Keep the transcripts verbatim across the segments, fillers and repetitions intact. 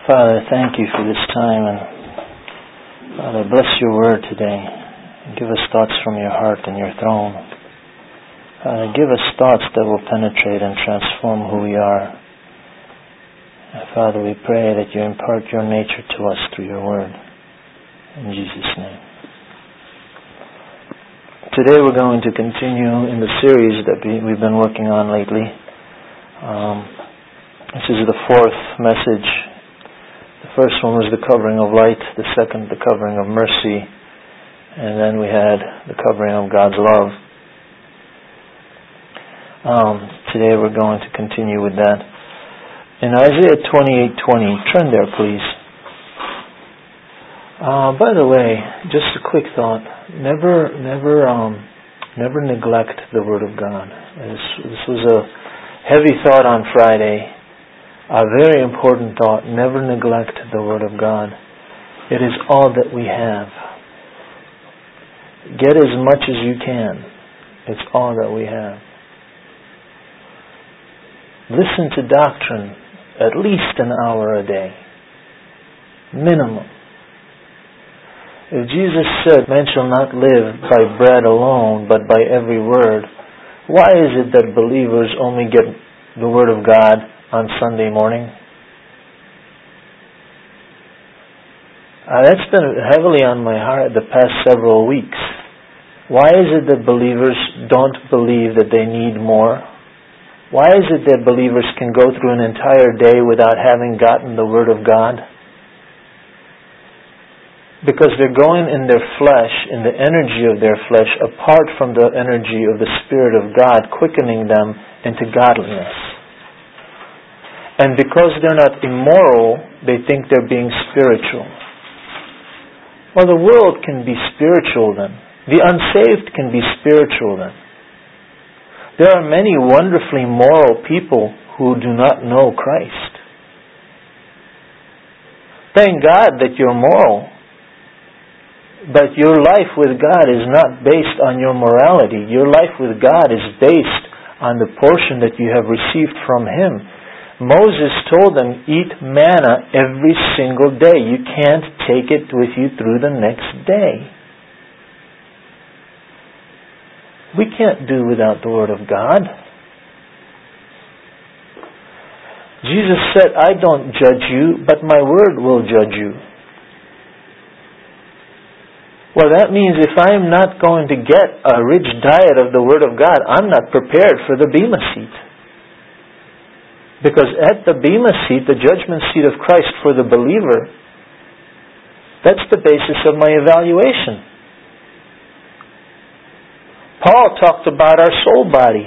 Father, thank you for this time, and Father, bless your word today. Give us thoughts from your heart and your throne. Father, give us thoughts that will penetrate and transform who we are. And Father, we pray that you impart your nature to us through your word. In Jesus' name. Today we're going to continue in the series that we, we've been working on lately. Um, this is the fourth message. The first one was the covering of light, the second the covering of mercy, and then we had the covering of God's love. Um, today we're going to continue with that. In Isaiah twenty-eight twenty, turn there please. Uh, by the way, just a quick thought. Never, never, um, never neglect the Word of God. This, this was a heavy thought on Friday. A very important thought. Never neglect the Word of God. It is all that we have. Get as much as you can. It's all that we have. Listen to doctrine at least an hour a day. Minimum. If Jesus said, "Man shall not live by bread alone, but by every word," why is it that believers only get the Word of God on Sunday morning? Uh, that's been heavily on my heart the past several weeks. Why is it that believers don't believe that they need more? Why is it that believers can go through an entire day without having gotten the Word of God? Because they're going in their flesh, in the energy of their flesh, apart from the energy of the Spirit of God, quickening them into godliness. And because they're not immoral, they think they're being spiritual. Well, the world can be spiritual then. The unsaved can be spiritual then. There are many wonderfully moral people who do not know Christ. Thank God that you're moral. But your life with God is not based on your morality. Your life with God is based on the portion that you have received from Him. Moses told them, eat manna every single day. You can't take it with you through the next day. We can't do without the Word of God. Jesus said, I don't judge you, but my Word will judge you. Well, that means if I am not going to get a rich diet of the Word of God, I'm not prepared for the Bema seat. Because at the Bema seat, the judgment seat of Christ for the believer, that's the basis of my evaluation. Paul talked about our soul body.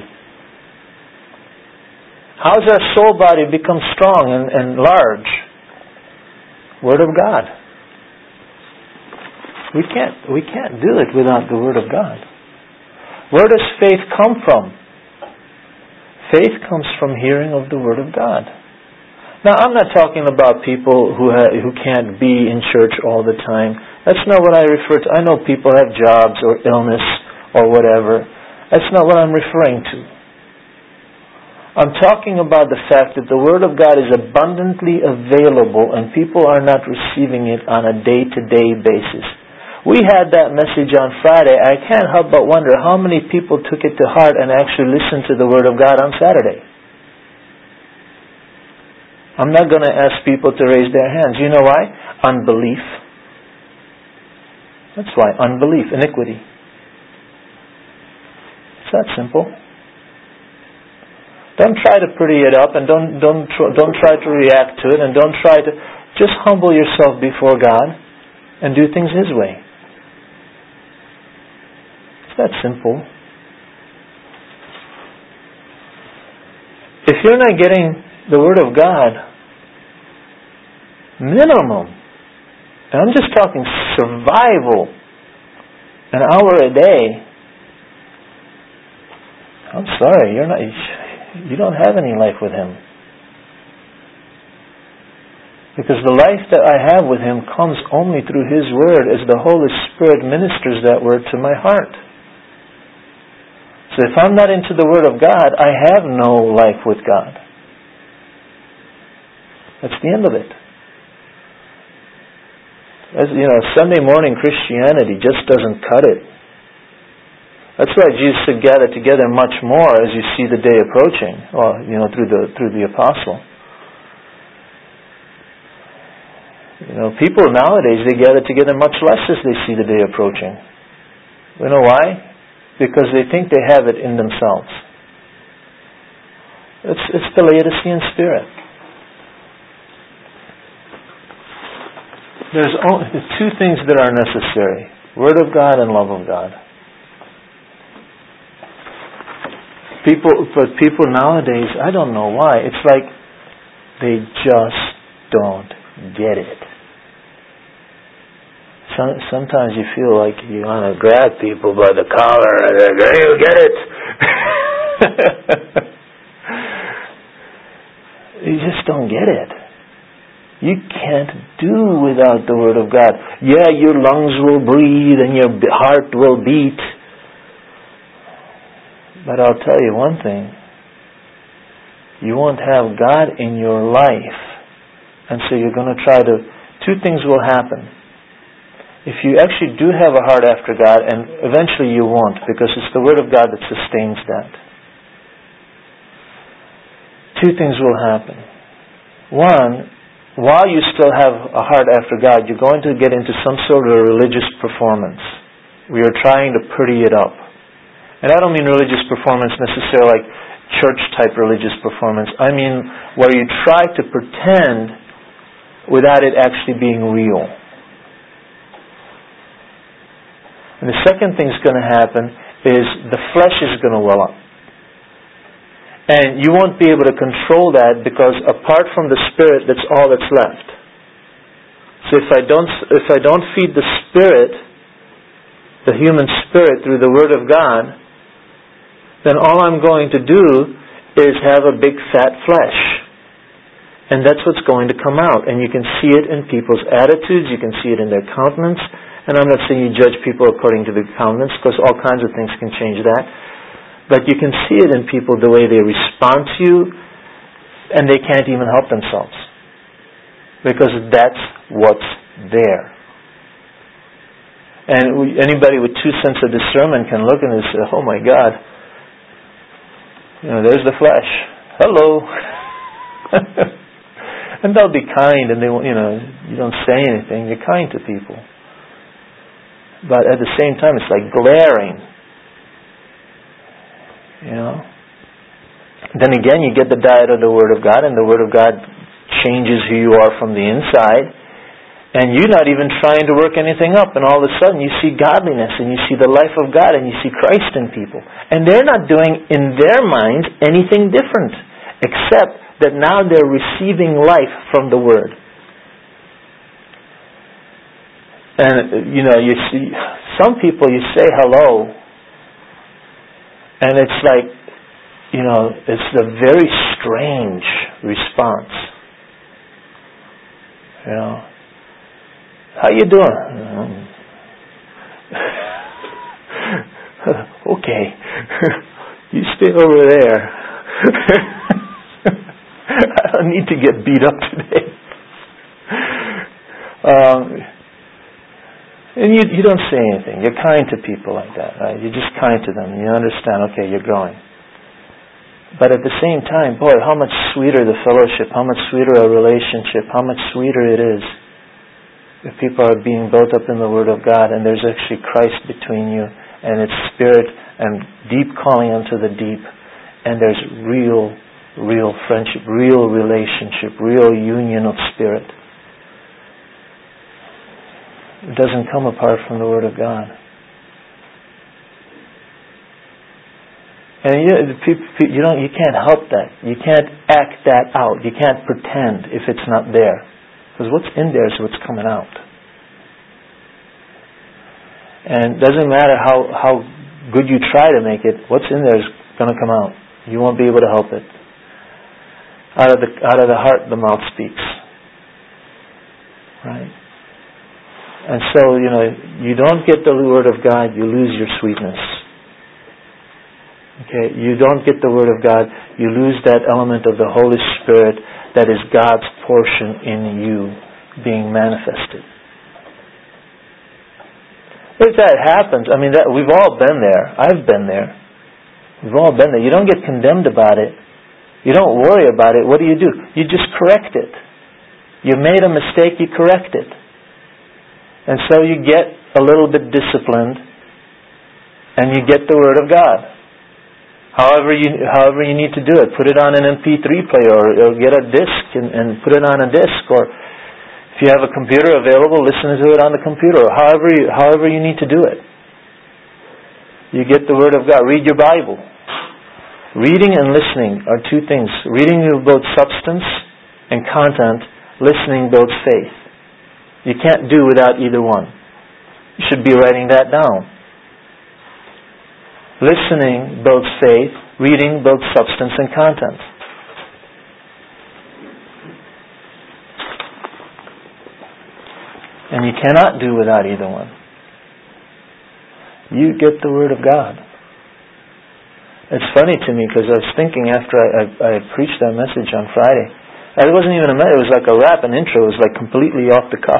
How does our soul body become strong and, and large? Word of God. We can't, we can't do it without the Word of God. Where does faith come from? Faith comes from hearing of the Word of God. Now, I'm not talking about people who ha- who can't be in church all the time. That's not what I refer to. I know people have jobs or illness or whatever. That's not what I'm referring to. I'm talking about the fact that the Word of God is abundantly available and people are not receiving it on a day-to-day basis. We had that message on Friday. I can't help but wonder how many people took it to heart and actually listened to the Word of God on Saturday. I'm not going to ask people to raise their hands. You know why? Unbelief. That's why. Unbelief. Iniquity. It's that simple. Don't try to pretty it up and don't, don't, don't try to react to it and don't try to... Just humble yourself before God and do things His way. It's that simple. If you're not getting the Word of God, minimum, and I'm just talking survival, an hour a day, I'm sorry, you're not, you don't have any life with Him. Because the life that I have with Him comes only through His Word as the Holy Spirit ministers that Word to my heart. So if I'm not into the Word of God, I have no life with God. That's the end of it. As, you know, Sunday morning Christianity just doesn't cut it. That's why Jesus said, gather together much more as you see the day approaching, or, you know, through the through the apostle. You know, people nowadays, they gather together much less as they see the day approaching. You know why? Because they think they have it in themselves. It's, it's the Laodicean spirit. There's only two things that are necessary: Word of God and love of God. People, but people nowadays, I don't know why, it's like they just don't get it. Some, sometimes you feel like you want to grab people by the collar and say, "Hey, you get it?" You just don't get it. You can't do without the Word of God. Yeah, your lungs will breathe and your heart will beat. But I'll tell you one thing. You won't have God in your life. And so you're going to try to... Two things will happen. If you actually do have a heart after God, and eventually you won't, because it's the Word of God that sustains that. Two things will happen. One, while you still have a heart after God, you're going to get into some sort of religious performance. We are trying to pretty it up. And I don't mean religious performance necessarily like church-type religious performance. I mean where you try to pretend without it actually being real. And the second thing that's going to happen is the flesh is going to well up. And you won't be able to control that, because apart from the Spirit, that's all that's left. So if I don't, if I don't feed the Spirit, the human spirit, through the Word of God, then all I'm going to do is have a big fat flesh. And that's what's going to come out. And you can see it in people's attitudes, you can see it in their countenance. And I'm not saying you judge people according to the countenance, because all kinds of things can change that. But you can see it in people, the way they respond to you, and they can't even help themselves. Because that's what's there. And we, anybody with two sense of discernment can look and say, "Oh my God, you know, there's the flesh. Hello." And they'll be kind, and they, you know, you don't say anything. You're kind to people. But at the same time, it's like glaring. You know. Then again, you get the diet of the Word of God, and the Word of God changes who you are from the inside. And you're not even trying to work anything up, and all of a sudden you see godliness, and you see the life of God, and you see Christ in people. And they're not doing, in their minds, anything different, except that now they're receiving life from the Word. And, you know, you see, some people, you say hello, and it's like, you know, it's a very strange response. You know, "How you doing?" "Okay." "You stay over there." "I don't need to get beat up today." Um, and you you don't say anything. You're kind to people like that, right? You're just kind to them. You understand, okay, you're growing. But at the same time, boy, how much sweeter the fellowship, how much sweeter a relationship, how much sweeter it is if people are being built up in the Word of God, and there's actually Christ between you, and it's Spirit and deep calling unto the deep, and there's real, real friendship, real relationship, real union of spirit. It doesn't come apart from the Word of God. And you, you don't, you can't help that. You can't act that out. You can't pretend if it's not there. Because what's in there is what's coming out. And it doesn't matter how, how good you try to make it, what's in there is going to come out. You won't be able to help it. Out of the, out of the heart, the mouth speaks. Right? And so, you know, you don't get the Word of God, you lose your sweetness. Okay, you don't get the Word of God, you lose that element of the Holy Spirit that is God's portion in you being manifested. If that happens, I mean, that we've all been there. I've been there. We've all been there. You don't get condemned about it. You don't worry about it. What do you do? You just correct it. You made a mistake, you correct it. And so you get a little bit disciplined, and you get the Word of God. However you however you need to do it. Put it on an M P three player, or, or get a disc and, and put it on a disc, or if you have a computer available, listen to it on the computer, or however you, however you need to do it. You get the Word of God. Read your Bible. Reading and listening are two things. Reading builds substance and content. Listening builds faith. You can't do without either one. You should be writing that down. Listening builds faith. Reading builds substance and content. And you cannot do without either one. You get the Word of God. It's funny to me because I was thinking after I, I, I preached that message on Friday. It wasn't even a message. It was like a rap, an intro. It was like completely off the cuff.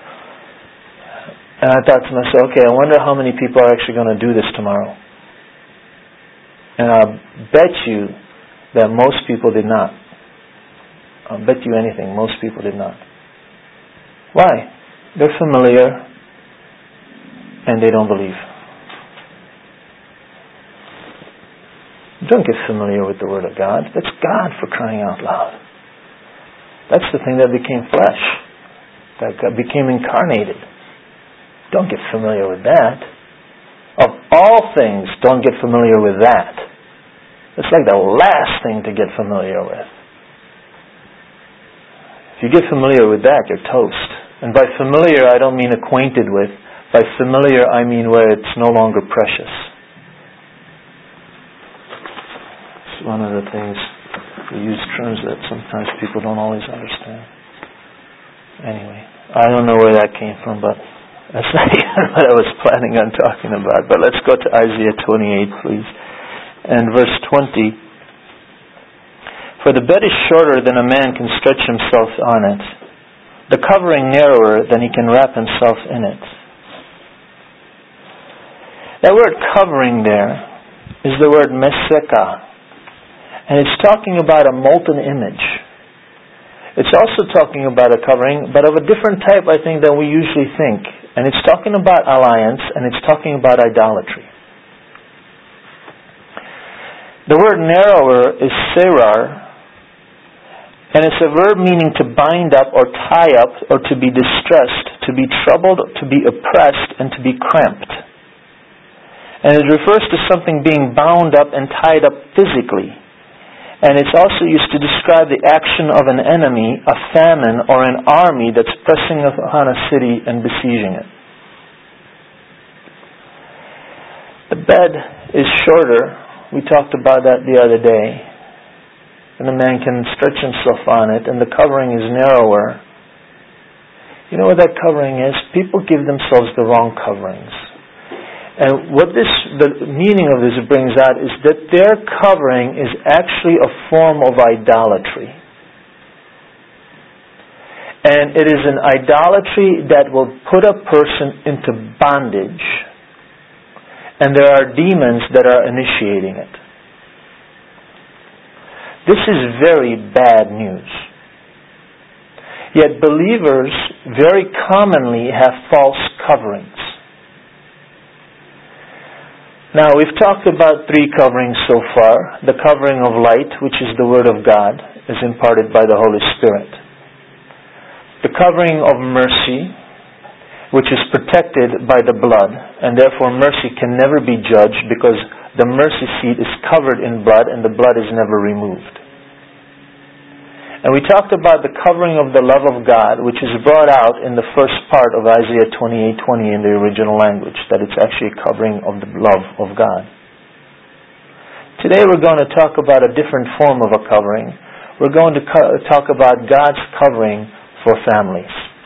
And I thought to myself, okay, I wonder how many people are actually going to do this tomorrow. And I'll bet you that most people did not. I'll bet you anything, most people did not. Why? They're familiar and they don't believe. Don't get familiar with the Word of God. That's God, for crying out loud. That's the thing that became flesh, that became incarnated. Don't get familiar with that. Of all things, don't get familiar with that. It's like the last thing to get familiar with. If you get familiar with that, you're toast. And by familiar, I don't mean acquainted with. By familiar, I mean where it's no longer precious. It's one of the things, we use terms that sometimes people don't always understand. Anyway, I don't know where that came from, but that's not even what I was planning on talking about. But let's go to Isaiah twenty-eight, please. And verse twenty. For the bed is shorter than a man can stretch himself on it, the covering narrower than he can wrap himself in it. That word covering there is the word meseka. And it's talking about a molten image. It's also talking about a covering, but of a different type, I think, than we usually think. And it's talking about alliance, and it's talking about idolatry. The word narrower is serar, and it's a verb meaning to bind up or tie up or to be distressed, to be troubled, to be oppressed, and to be cramped. And it refers to something being bound up and tied up physically. And it's also used to describe the action of an enemy, a famine, or an army that's pressing upon a city and besieging it. The bed is shorter. We talked about that the other day. And a man can stretch himself on it, and the covering is narrower. You know what that covering is? People give themselves the wrong coverings. And what this, the meaning of this brings out is that their covering is actually a form of idolatry. And it is an idolatry that will put a person into bondage. And there are demons that are initiating it. This is very bad news. Yet believers very commonly have false coverings. Now, we've talked about three coverings so far. The covering of light, which is the Word of God, is imparted by the Holy Spirit. The covering of mercy, which is protected by the blood, and therefore mercy can never be judged because the mercy seat is covered in blood and the blood is never removed. And we talked about the covering of the love of God, which is brought out in the first part of Isaiah twenty-eight twenty in the original language, that it's actually a covering of the love of God. Today we're going to talk about a different form of a covering. We're going to co- talk about God's covering for families.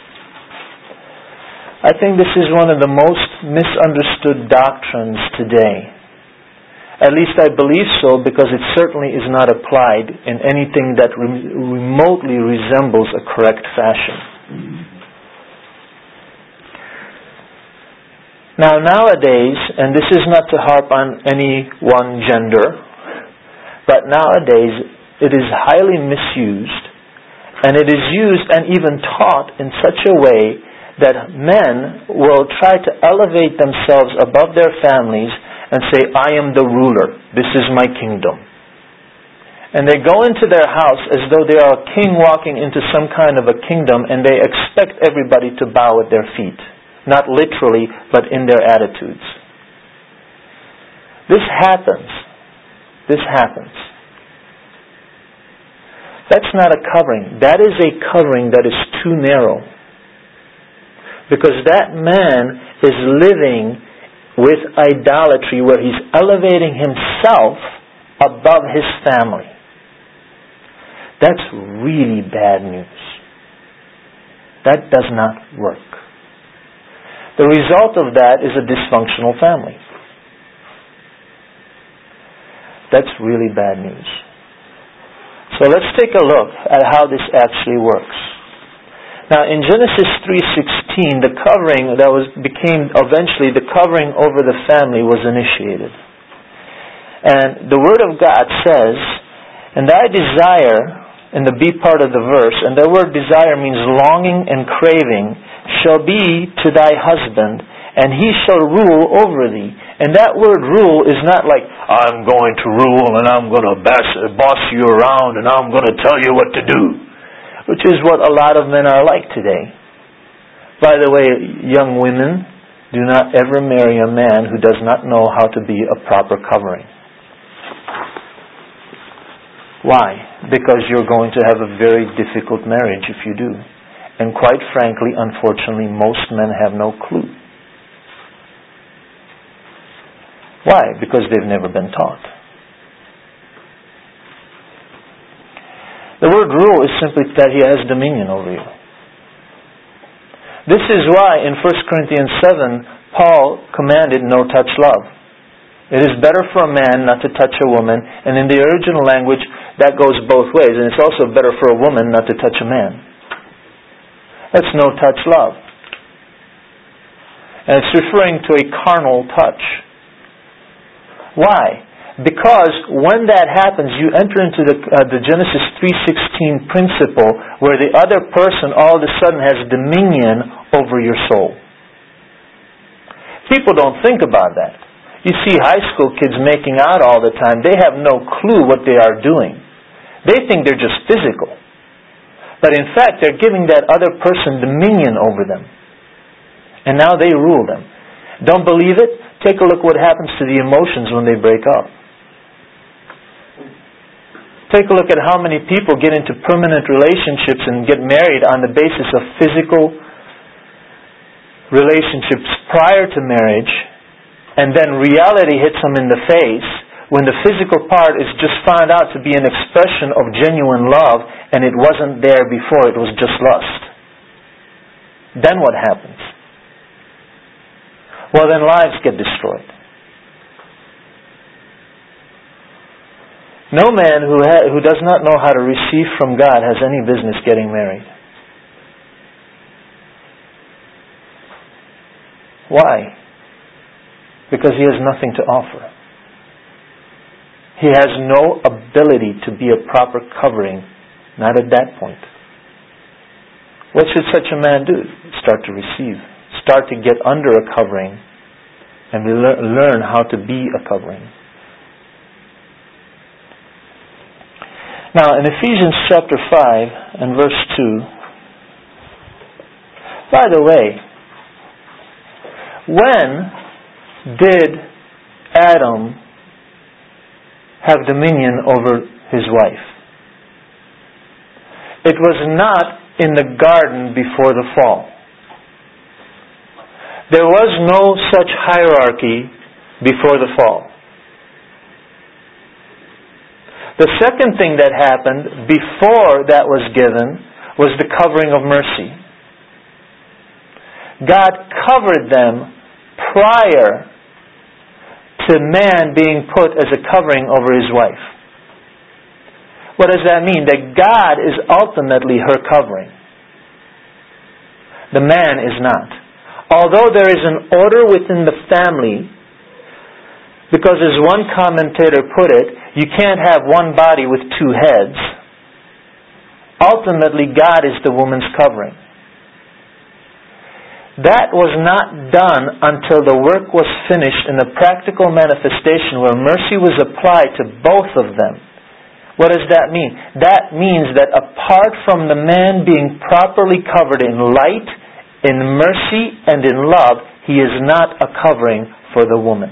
I think this is one of the most misunderstood doctrines today. At least I believe so, because it certainly is not applied in anything that re- remotely resembles a correct fashion. Now nowadays, and this is not to harp on any one gender, but nowadays it is highly misused, and it is used and even taught in such a way that men will try to elevate themselves above their families and say, I am the ruler, this is my kingdom. And they go into their house as though they are a king walking into some kind of a kingdom, and they expect everybody to bow at their feet. Not literally, but in their attitudes. This happens. This happens. That's not a covering. That is a covering that is too narrow. Because that man is living with idolatry where he's elevating himself above his family. That's really bad news. That does not work. The result of that is a dysfunctional family. That's really bad news. So let's take a look at how this actually works. Now in Genesis three sixteen, the covering that was became eventually the covering over the family was initiated. And the Word of God says, and thy desire, in the B part of the verse, and the word desire means longing and craving, shall be to thy husband, and he shall rule over thee. And that word rule is not like, I'm going to rule and I'm going to boss you around and I'm going to tell you what to do, which is what a lot of men are like today. By the way, young women, do not ever marry a man who does not know how to be a proper covering. Why? Because you're going to have a very difficult marriage if you do. And quite frankly, unfortunately, most men have no clue. Why? Because they've never been taught. The word rule is simply that he has dominion over you. This is why in First Corinthians seven, Paul commanded no-touch love. It is better for a man not to touch a woman, and in the original language, that goes both ways, and it's also better for a woman not to touch a man. That's no-touch love. And it's referring to a carnal touch. Why? Because when that happens, you enter into the, uh, the Genesis three sixteen principle where the other person all of a sudden has dominion over your soul. People don't think about that. You see high school kids making out all the time. They have no clue what they are doing. They think they're just physical. But in fact, they're giving that other person dominion over them. And now they rule them. Don't believe it? Take a look what happens to the emotions when they break up. Take a look at how many people get into permanent relationships and get married on the basis of physical relationships prior to marriage, and then reality hits them in the face when the physical part is just found out to be an expression of genuine love, and it wasn't there before, it was just lust. Then what happens? Well, then lives get destroyed. No man who ha- who does not know how to receive from God has any business getting married. Why? Because he has nothing to offer. He has no ability to be a proper covering, not at that point. What should such a man do? Start to receive. Start to get under a covering and learn how to be a covering. Now in Ephesians chapter five and verse two, by the way, when did Adam have dominion over his wife? It was not in the garden before the fall. There was no such hierarchy before the fall. The second thing that happened before that was given was the covering of mercy. God covered them prior to man being put as a covering over his wife. What does that mean? That God is ultimately her covering. The man is not. Although there is an order within the family, because as one commentator put it, you can't have one body with two heads. Ultimately, God is the woman's covering. That was not done until the work was finished in a practical manifestation where mercy was applied to both of them. What does that mean? That means that apart from the man being properly covered in light, in mercy, and in love, he is not a covering for the woman.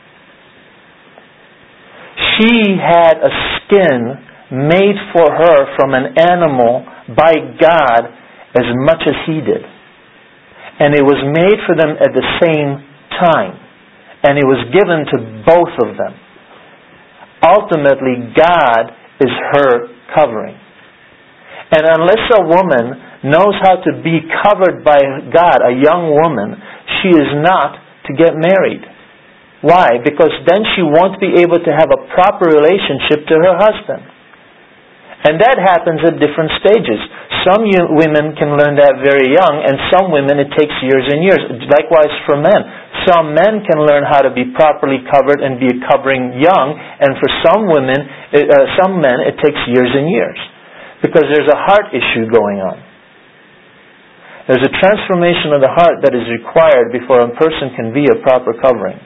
She had a skin made for her from an animal by God as much as he did. And it was made for them at the same time. And it was given to both of them. Ultimately, God is her covering. And unless a woman knows how to be covered by God, a young woman, she is not to get married. Why? Because then she won't be able to have a proper relationship to her husband. And that happens at different stages. Some women can learn that very young, and some women it takes years and years. Likewise for men. Some men can learn how to be properly covered and be a covering young, and for some women, uh, some men, it takes years and years. Because there's a heart issue going on. There's a transformation of the heart that is required before a person can be a proper covering.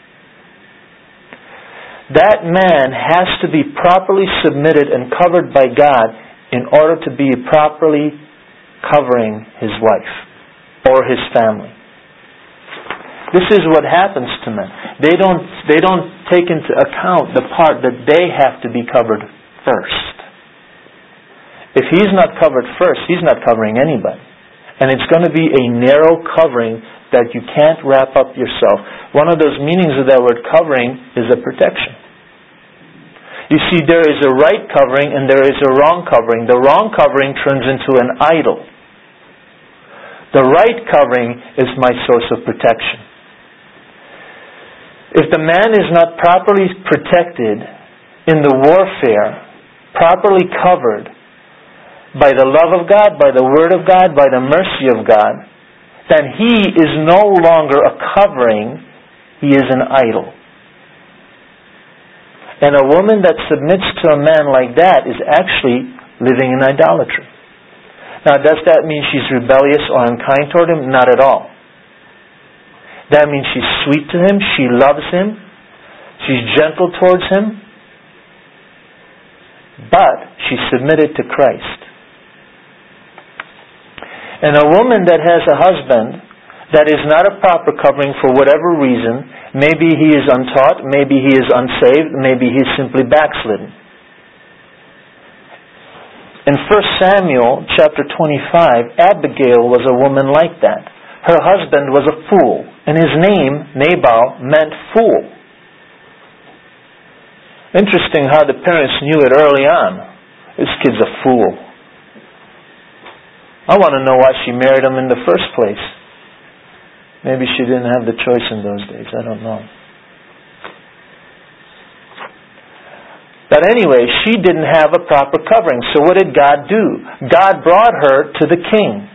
That man has to be properly submitted and covered by God in order to be properly covering his wife or his family. This is what happens to men. They don't, they don't take into account the part that they have to be covered first. If he's not covered first, he's not covering anybody. And it's going to be a narrow covering that you can't wrap up yourself. One of those meanings of that word covering is a protection. You see, there is a right covering and there is a wrong covering. The wrong covering turns into an idol. The right covering is my source of protection. If the man is not properly protected in the warfare, properly covered by the love of God, by the Word of God, by the mercy of God, then he is no longer a covering, he is an idol. And a woman that submits to a man like that is actually living in idolatry. Now, does that mean she's rebellious or unkind toward him? Not at all. That means she's sweet to him, she loves him, she's gentle towards him, but she's submitted to Christ. And a woman that has a husband that is not a proper covering for whatever reason, maybe he is untaught, maybe he is unsaved, maybe he is simply backslidden. In First Samuel chapter twenty-five, Abigail was a woman like that. Her husband was a fool, and his name, Nabal, meant fool. Interesting how the parents knew it early on. This kid's a fool. I want to know why she married him in the first place. Maybe she didn't have the choice in those days. I don't know. But anyway, she didn't have a proper covering. So what did God do? God brought her to the king.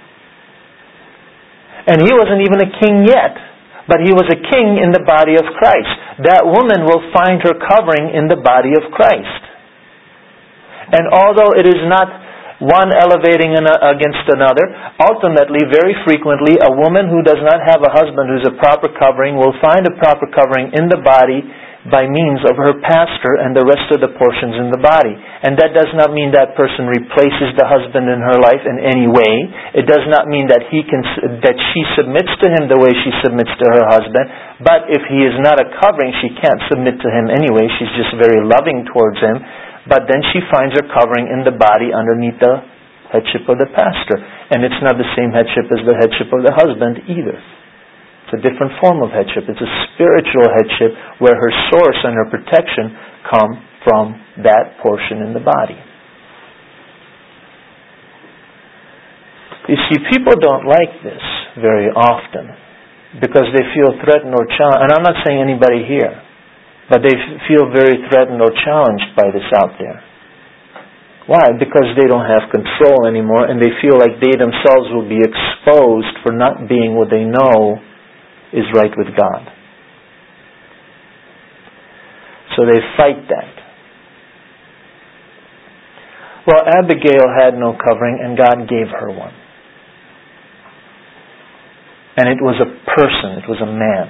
And he wasn't even a king yet. But he was a king in the body of Christ. That woman will find her covering in the body of Christ. And although it is not one elevating against another, ultimately, very frequently, a woman who does not have a husband who's a proper covering will find a proper covering in the body by means of her pastor and the rest of the portions in the body. And that does not mean that person replaces the husband in her life in any way. It does not mean that he can that she submits to him the way she submits to her husband. But if he is not a covering, she can't submit to him anyway. She's just very loving towards him. But then she finds her covering in the body underneath the headship of the pastor. And it's not the same headship as the headship of the husband either. It's a different form of headship. It's a spiritual headship where her source and her protection come from that portion in the body. You see, people don't like this very often because they feel threatened or challenged. And I'm not saying anybody here. But they feel very threatened or challenged by this out there. Why? Because they don't have control anymore, and they feel like they themselves will be exposed for not being what they know is right with God. So they fight that. Well, Abigail had no covering, and God gave her one. And it was a person, it was a man.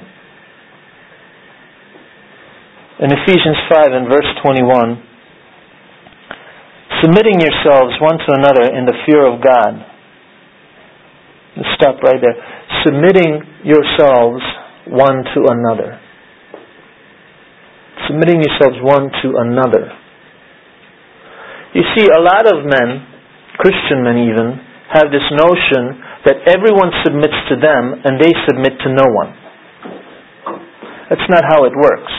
In Ephesians five and verse twenty-one, submitting yourselves one to another in the fear of God. Let's stop right there. Submitting yourselves one to another. Submitting yourselves one to another. You see, a lot of men, Christian men even, have this notion that everyone submits to them and they submit to no one. That's not how it works.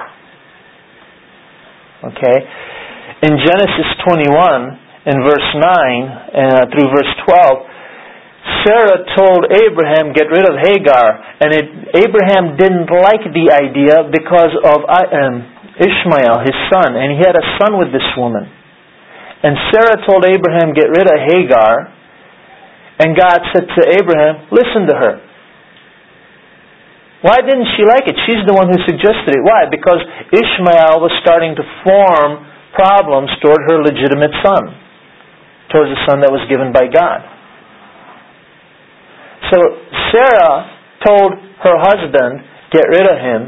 Okay? In Genesis twenty-one, in verse nine uh, through verse twelve, Sarah told Abraham, get rid of Hagar. And it, Abraham didn't like the idea because of um, Ishmael, his son. And he had a son with this woman. And Sarah told Abraham, get rid of Hagar. And God said to Abraham, listen to her. Why didn't she like it? She's the one who suggested it. Why? Because Ishmael was starting to form problems toward her legitimate son, towards the son that was given by God. So Sarah told her husband, get rid of him.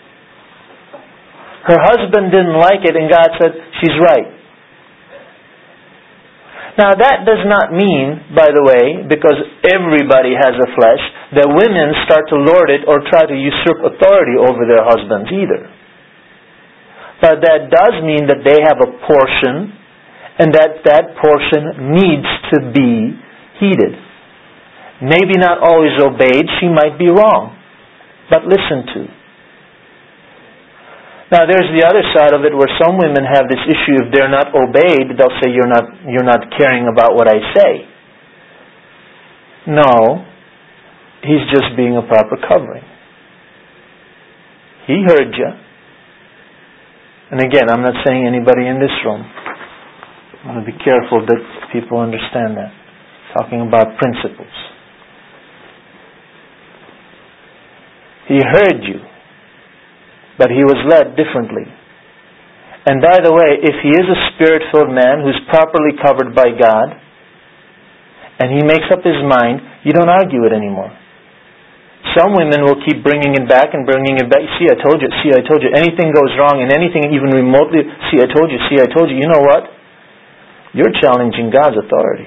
Her husband didn't like it, and God said, she's right. Now that does not mean, by the way, because everybody has a flesh, that women start to lord it or try to usurp authority over their husbands either. But that does mean that they have a portion, and that that portion needs to be heeded. Maybe not always obeyed, she might be wrong, but listened to. Now there's the other side of it where some women have this issue. If they're not obeyed, they'll say, you're not, you're not caring about what I say. No, he's just being a proper covering. He heard you. And again, I'm not saying anybody in this room. I want to be careful that people understand that. Talking about principles. He heard you, but he was led differently. And by the way, if he is a Spirit-filled man who's properly covered by God, and he makes up his mind, you don't argue it anymore. Some women will keep bringing it back and bringing it back. See, I told you, see, I told you. Anything goes wrong and anything even remotely, see, I told you, see, I told you. You know what? You're challenging God's authority.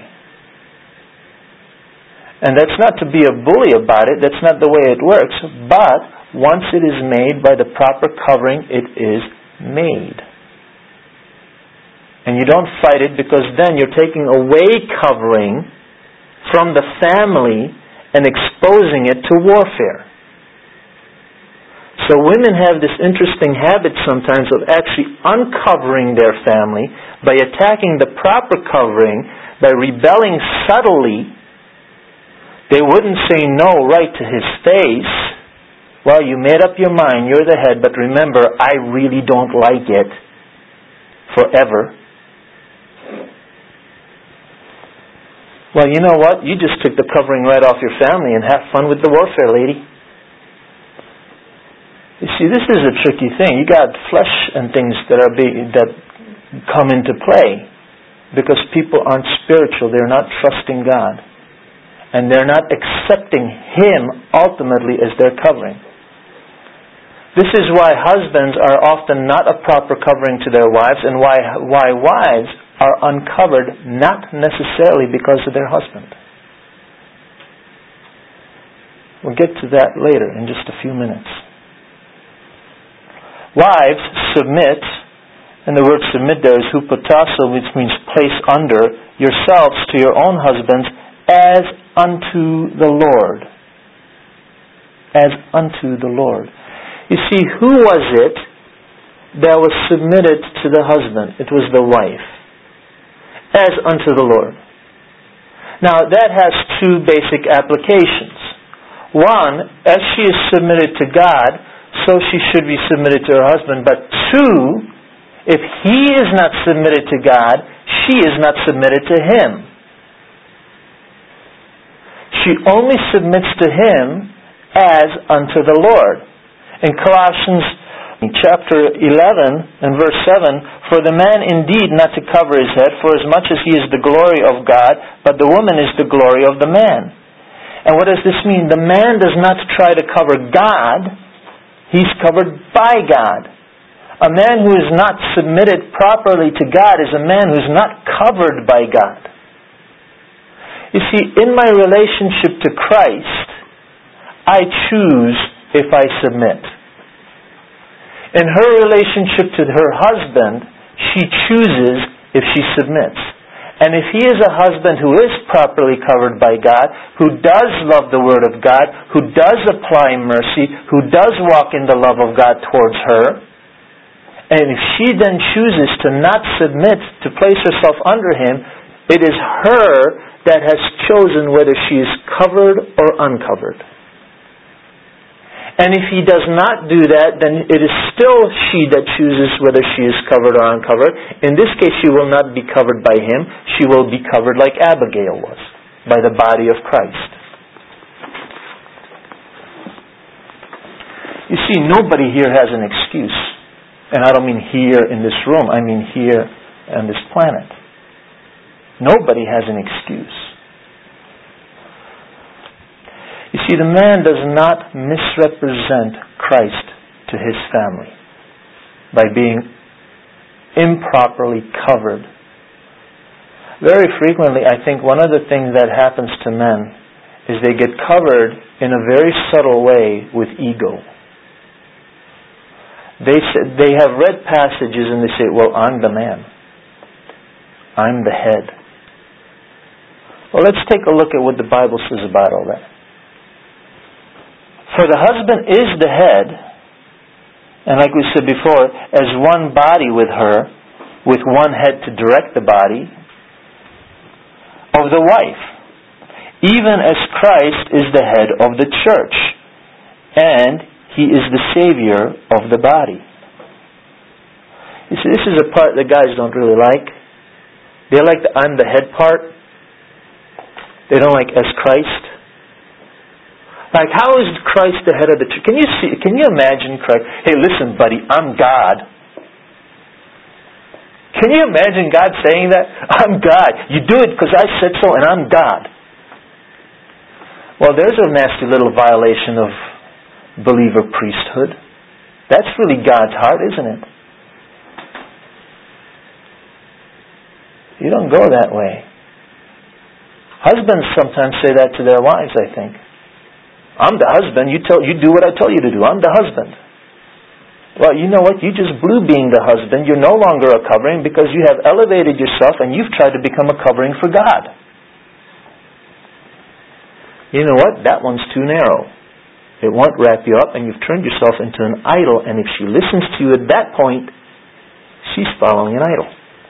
And that's not to be a bully about it. That's not the way it works. But once it is made by the proper covering, it is made. And you don't fight it, because then you're taking away covering from the family and exposing it to warfare. So women have this interesting habit sometimes of actually uncovering their family by attacking the proper covering, by rebelling subtly. They wouldn't say no right to his face. Well, you made up your mind, you're the head, but remember, I really don't like it forever. Well, you know what? You just took the covering right off your family, and have fun with the warfare, lady. You see, this is a tricky thing. You got flesh and things that are big, that come into play because people aren't spiritual. They're not trusting God. And they're not accepting Him ultimately as their covering. This is why husbands are often not a proper covering to their wives, and why why wives are uncovered not necessarily because of their husband. We'll get to that later in just a few minutes. Wives, submit, and the word submit there is hupotasso, which means place under yourselves to your own husbands as unto the Lord. As unto the Lord. You see, who was it that was submitted to the husband? It was the wife. As unto the Lord. Now, that has two basic applications. One, as she is submitted to God, so she should be submitted to her husband. But two, if he is not submitted to God, she is not submitted to him. She only submits to him as unto the Lord. In Colossians chapter eleven and verse seven, for the man indeed not to cover his head, for as much as he is the glory of God, but the woman is the glory of the man. And what does this mean? The man does not try to cover God, he's covered by God. A man who is not submitted properly to God is a man who is not covered by God. You see, in my relationship to Christ, I choose if I submit. In her relationship to her husband, she chooses if she submits. And if he is a husband who is properly covered by God, who does love the Word of God, who does apply mercy, who does walk in the love of God towards her, and if she then chooses to not submit, to place herself under him, it is her that has chosen whether she is covered or uncovered. And if he does not do that, then it is still she that chooses whether she is covered or uncovered. In this case, she will not be covered by him. She will be covered like Abigail was, by the body of Christ. You see, nobody here has an excuse. And I don't mean here in this room. I mean here on this planet. Nobody has an excuse. You see, the man does not misrepresent Christ to his family by being improperly covered. Very frequently, I think one of the things that happens to men is they get covered in a very subtle way with ego. They say, they have read passages and they say, well, I'm the man. I'm the head. Well, let's take a look at what the Bible says about all that. For the husband is the head, and like we said before, as one body with her, with one head to direct the body, of the wife, even as Christ is the head of the church, and he is the Savior of the body. You see, this is a part that guys don't really like. They like the I'm the head part. They don't like as Christ. Like, how is Christ the head of the church? Can you see? Can you imagine Christ? Hey, listen, buddy, I'm God. Can you imagine God saying that? I'm God. You do it because I said so, and I'm God. Well, there's a nasty little violation of believer priesthood. That's really God's heart, isn't it? You don't go that way. Husbands sometimes say that to their wives, I think. I'm the husband, you tell you do what I tell you to do. I'm the husband. Well, you know what? You just blew being the husband. You're no longer a covering because you have elevated yourself and you've tried to become a covering for God. You know what? That one's too narrow. It won't wrap you up, and you've turned yourself into an idol, and if she listens to you at that point, she's following an idol.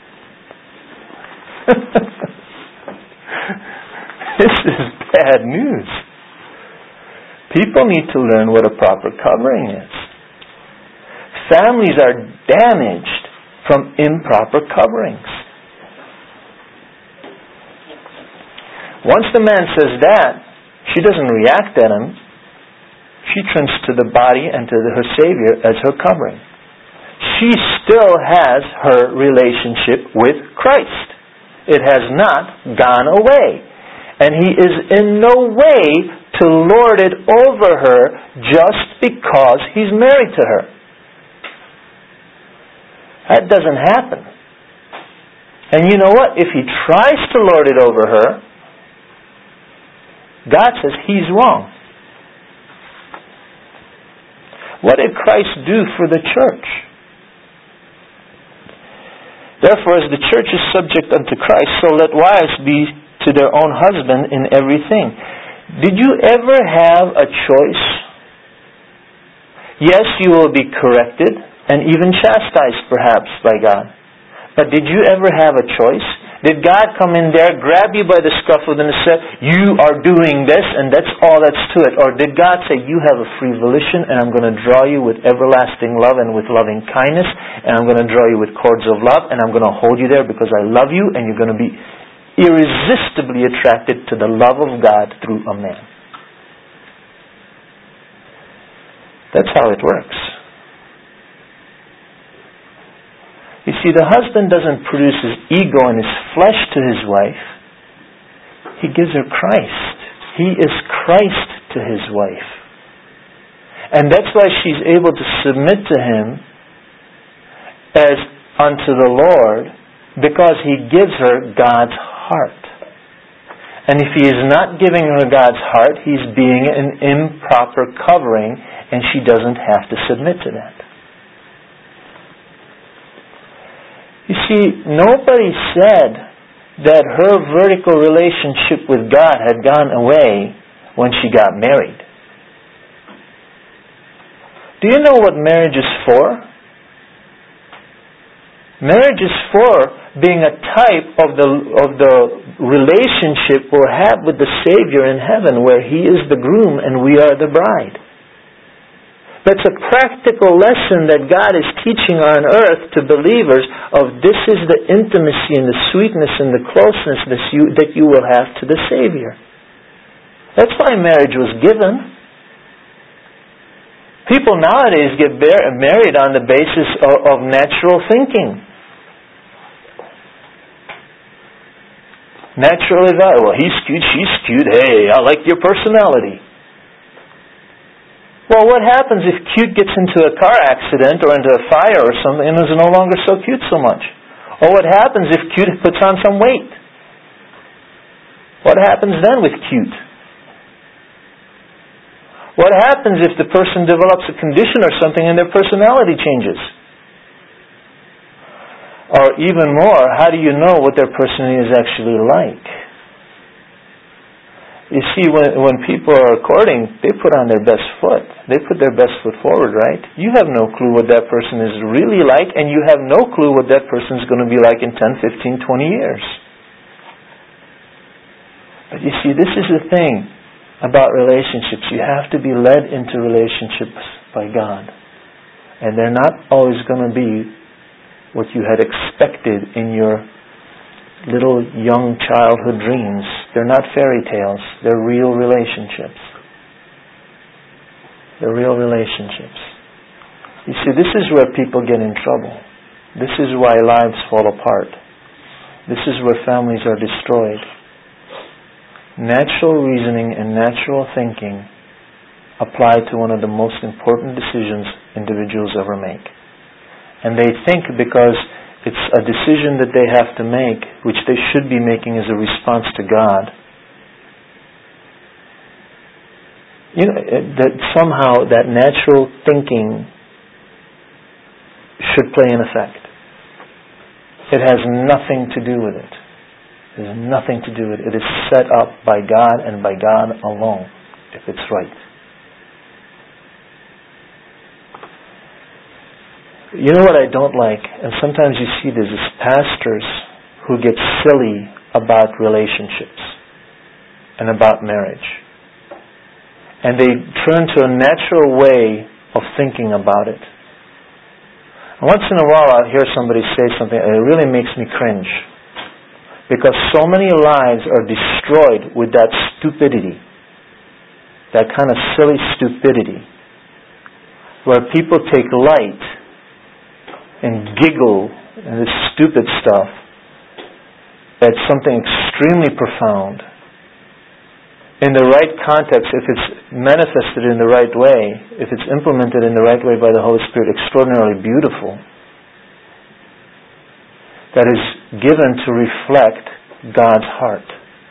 This is bad news. People need to learn what a proper covering is. Families are damaged from improper coverings. Once the man says that, she doesn't react at him. She turns to the body and to her Savior as her covering. She still has her relationship with Christ. It has not gone away. And he is in no way to lord it over her just because he's married to her. That doesn't happen. And you know what? If he tries to lord it over her, God says he's wrong. What did Christ do for the church? Therefore, as the church is subject unto Christ, so let wives be to their own husband in everything. Did you ever have a choice? Yes, you will be corrected and even chastised perhaps by God. But did you ever have a choice? Did God come in there, grab you by the scruff of the neck, and say, you are doing this, and that's all that's to it? Or did God say, you have a free volition, and I'm going to draw you with everlasting love and with loving kindness, and I'm going to draw you with cords of love, and I'm going to hold you there because I love you, and you're going to be irresistibly attracted to the love of God through a man. That's how it works. You see, the husband doesn't produce his ego and his flesh to his wife. He gives her Christ. He is Christ to his wife. And that's why she's able to submit to him as unto the Lord, because he gives her God's heart. And if he is not giving her God's heart, he's being an improper covering, and she doesn't have to submit to that. You see, nobody said that her vertical relationship with God had gone away when she got married. Do you know what marriage is for? Marriage is for being a type of the of the relationship we'll have with the Savior in heaven, where He is the groom and we are the bride. That's a practical lesson that God is teaching on earth to believers of this is the intimacy and the sweetness and the closeness that you, that you will have to the Savior. That's why marriage was given. People nowadays get married on the basis of, of natural thinking. Naturally, well, he's cute, she's cute, hey, I like your personality. Well, what happens if cute gets into a car accident or into a fire or something and is no longer so cute so much? Or what happens if cute puts on some weight? What happens then with cute? What happens if the person develops a condition or something and their personality changes? Or even more, how do you know what their personality is actually like? You see, when when people are courting, they put on their best foot. They put their best foot forward, right? You have no clue what that person is really like, and you have no clue what that person is going to be like in ten, fifteen, twenty years. But you see, this is the thing about relationships. You have to be led into relationships by God. And they're not always going to be what you had expected in your little young childhood dreams. They're not fairy tales. They're real relationships. They're real relationships. You see, this is where people get in trouble. This is why lives fall apart. This is where families are destroyed. Natural reasoning and natural thinking apply to one of the most important decisions individuals ever make. And they think because it's a decision that they have to make, which they should be making as a response to God, you know, that somehow that natural thinking should play an effect. It has nothing to do with it. It has nothing to do with it. It is set up by God and by God alone, if it's right. You know what I don't like? And sometimes you see this is pastors who get silly about relationships and about marriage. And they turn to a natural way of thinking about it. And once in a while I'll hear somebody say something and it really makes me cringe. Because so many lives are destroyed with that stupidity. That kind of silly stupidity. Where people take light and giggle and this stupid stuff at something extremely profound. In the right context, if it's manifested in the right way, if it's implemented in the right way by the Holy Spirit, extraordinarily beautiful, that is given to reflect God's heart.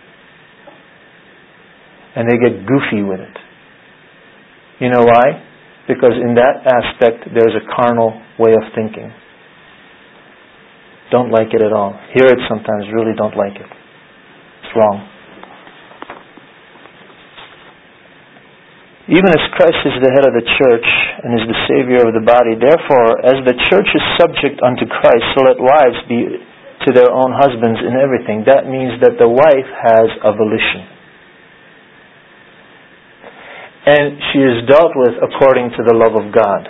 And they get goofy with it. You know why? Because in that aspect, there's a carnal way of thinking. Don't like it at all. Hear it sometimes, really don't like it. It's wrong. Even as Christ is the head of the church and is the Savior of the body, therefore, as the church is subject unto Christ, so let wives be to their own husbands in everything. That means that the wife has a volition. And she is dealt with according to the love of God.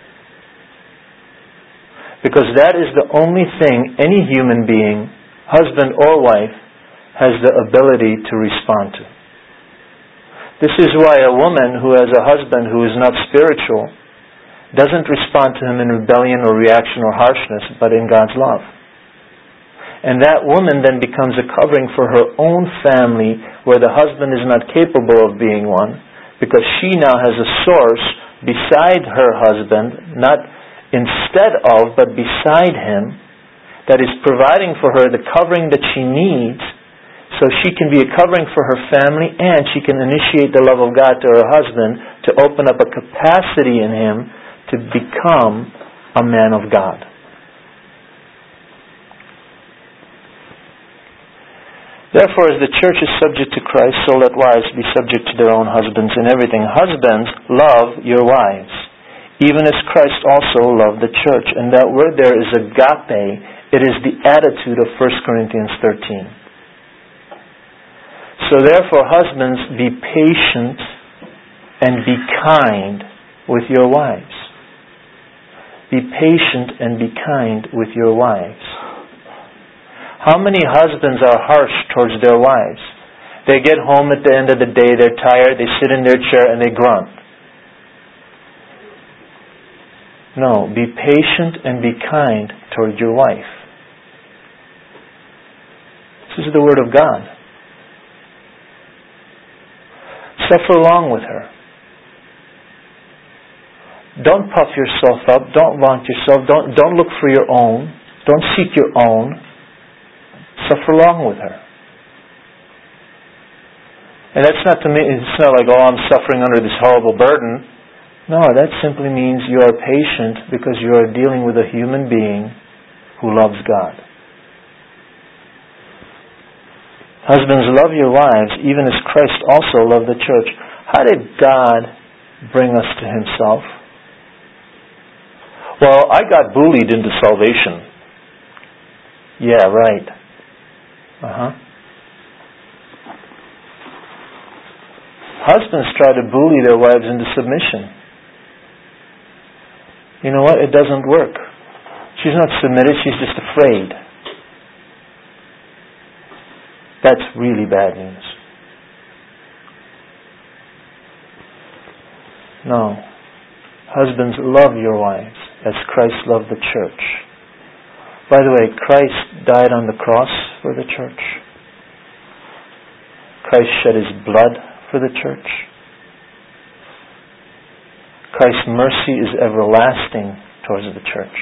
Because that is the only thing any human being, husband or wife, has the ability to respond to. This is why a woman who has a husband who is not spiritual doesn't respond to him in rebellion or reaction or harshness, but in God's love. And that woman then becomes a covering for her own family where the husband is not capable of being one, because she now has a source beside her husband, not instead of, but beside him, that is providing for her the covering that she needs, so she can be a covering for her family, and she can initiate the love of God to her husband to open up a capacity in him to become a man of God. Therefore, as the church is subject to Christ, so let wives be subject to their own husbands in everything. Husbands, love your wives, even as Christ also loved the church. And that word there is agape. It is the attitude of First Corinthians thirteen. So therefore, husbands, be patient and be kind with your wives. Be patient and be kind with your wives. How many husbands are harsh towards their wives? They get home at the end of the day, they're tired, they sit in their chair and they grunt. No, be patient and be kind toward your wife. This is the Word of God. Suffer along with her. Don't puff yourself up. Don't vaunt yourself. Don't, don't look for your own. Don't seek your own. Suffer along with her. And that's not to me, it's not like, oh, I'm suffering under this horrible burden. No, that simply means you are patient because you are dealing with a human being who loves God. Husbands, love your wives, even as Christ also loved the church. How did God bring us to Himself? Well, I got bullied into salvation. Yeah, right. Uh-huh. Husbands try to bully their wives into submission. You know what? It doesn't work. She's not submitted, she's just afraid. That's really bad news. No. Husbands, love your wives as Christ loved the church. By the way, Christ died on the cross for the church. Christ shed His blood for the church. Christ's mercy is everlasting towards the church.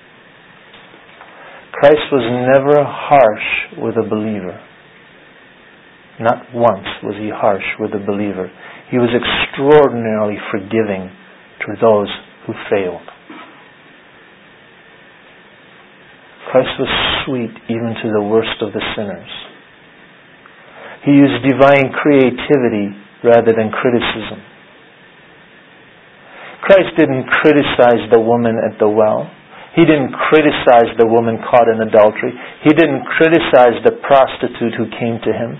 Christ was never harsh with a believer. Not once was He harsh with a believer. He was extraordinarily forgiving to those who failed. Christ was sweet even to the worst of the sinners. He used divine creativity rather than criticism. Christ didn't criticize the woman at the well. He didn't criticize the woman caught in adultery. He didn't criticize the prostitute who came to Him.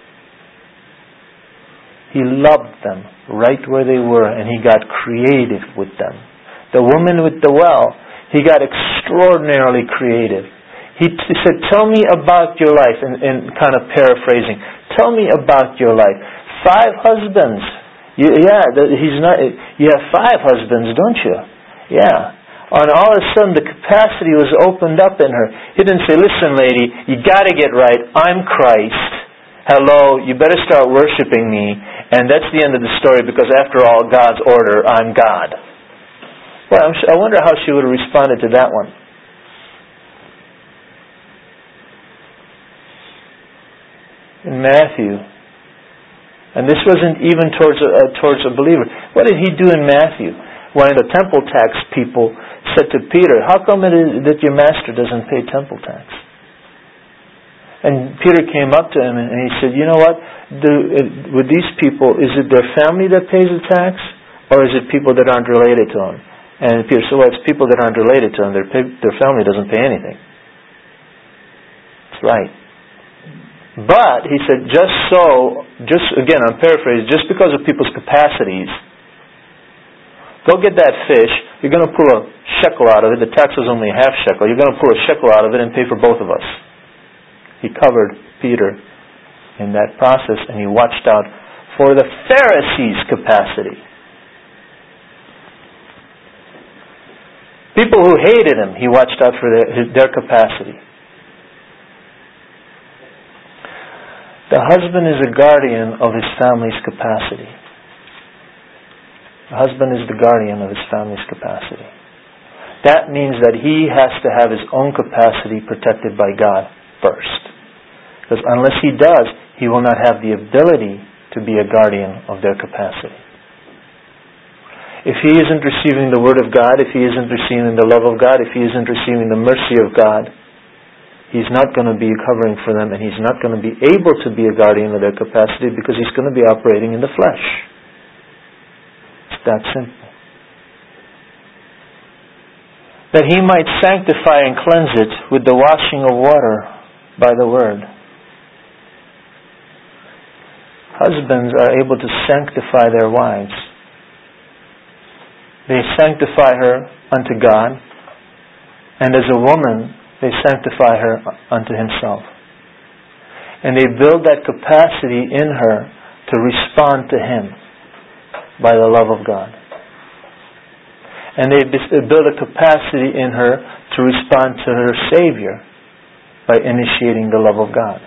He loved them right where they were, and He got creative with them. The woman with the well, He got extraordinarily creative. He, t- he said, tell me about your life, and, and kind of paraphrasing, tell me about your life. Five husbands. You, yeah, the, he's not. You have five husbands, don't you? Yeah. And all of a sudden the capacity was opened up in her. He didn't say, listen lady, you got to get right. I'm Christ. Hello, you better start worshiping me. And that's the end of the story, because after all, God's order, I'm God. Well, I wonder how she would have responded to that one. In Matthew, and this wasn't even towards a, uh, towards a believer. What did He do in Matthew? When the temple tax people said to Peter, how come it is that your master doesn't pay temple tax? And Peter came up to him and he said, you know what? Do, with these people, is it their family that pays the tax? Or is it people that aren't related to them? And Peter said, well, it's people that aren't related to them. Their, pay, their family doesn't pay anything. That's right. But, he said, just so, just again, I'm paraphrasing, just because of people's capacities, go get that fish, you're going to pull a shekel out of it, the tax was only a half shekel, you're going to pull a shekel out of it and pay for both of us. He covered Peter in that process, and he watched out for the Pharisees' capacity. People who hated him, he watched out for their, their capacity. The husband is a guardian of his family's capacity. The husband is the guardian of his family's capacity. That means that he has to have his own capacity protected by God first. Because unless he does, he will not have the ability to be a guardian of their capacity. If he isn't receiving the Word of God, if he isn't receiving the love of God, if he isn't receiving the mercy of God, he's not going to be covering for them, and he's not going to be able to be a guardian of their capacity because he's going to be operating in the flesh. It's that simple. That he might sanctify and cleanse it with the washing of water by the Word. Husbands are able to sanctify their wives. They sanctify her unto God, and as a woman, they sanctify her unto himself. And they build that capacity in her to respond to him by the love of God. And they build a capacity in her to respond to her Savior by initiating the love of God.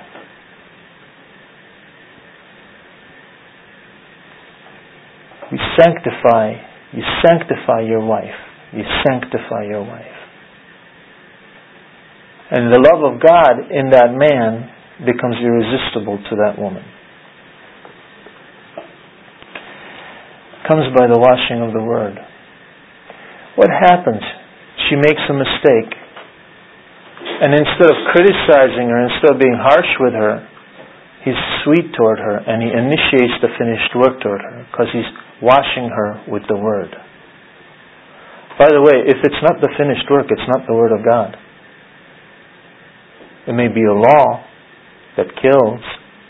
You sanctify, you sanctify your wife. You sanctify your wife. And the love of God in that man becomes irresistible to that woman. It comes by the washing of the Word. What happens? She makes a mistake. And instead of criticizing her, instead of being harsh with her, he's sweet toward her and he initiates the finished work toward her because he's washing her with the Word. By the way, if it's not the finished work, it's not the Word of God. It may be a law that kills.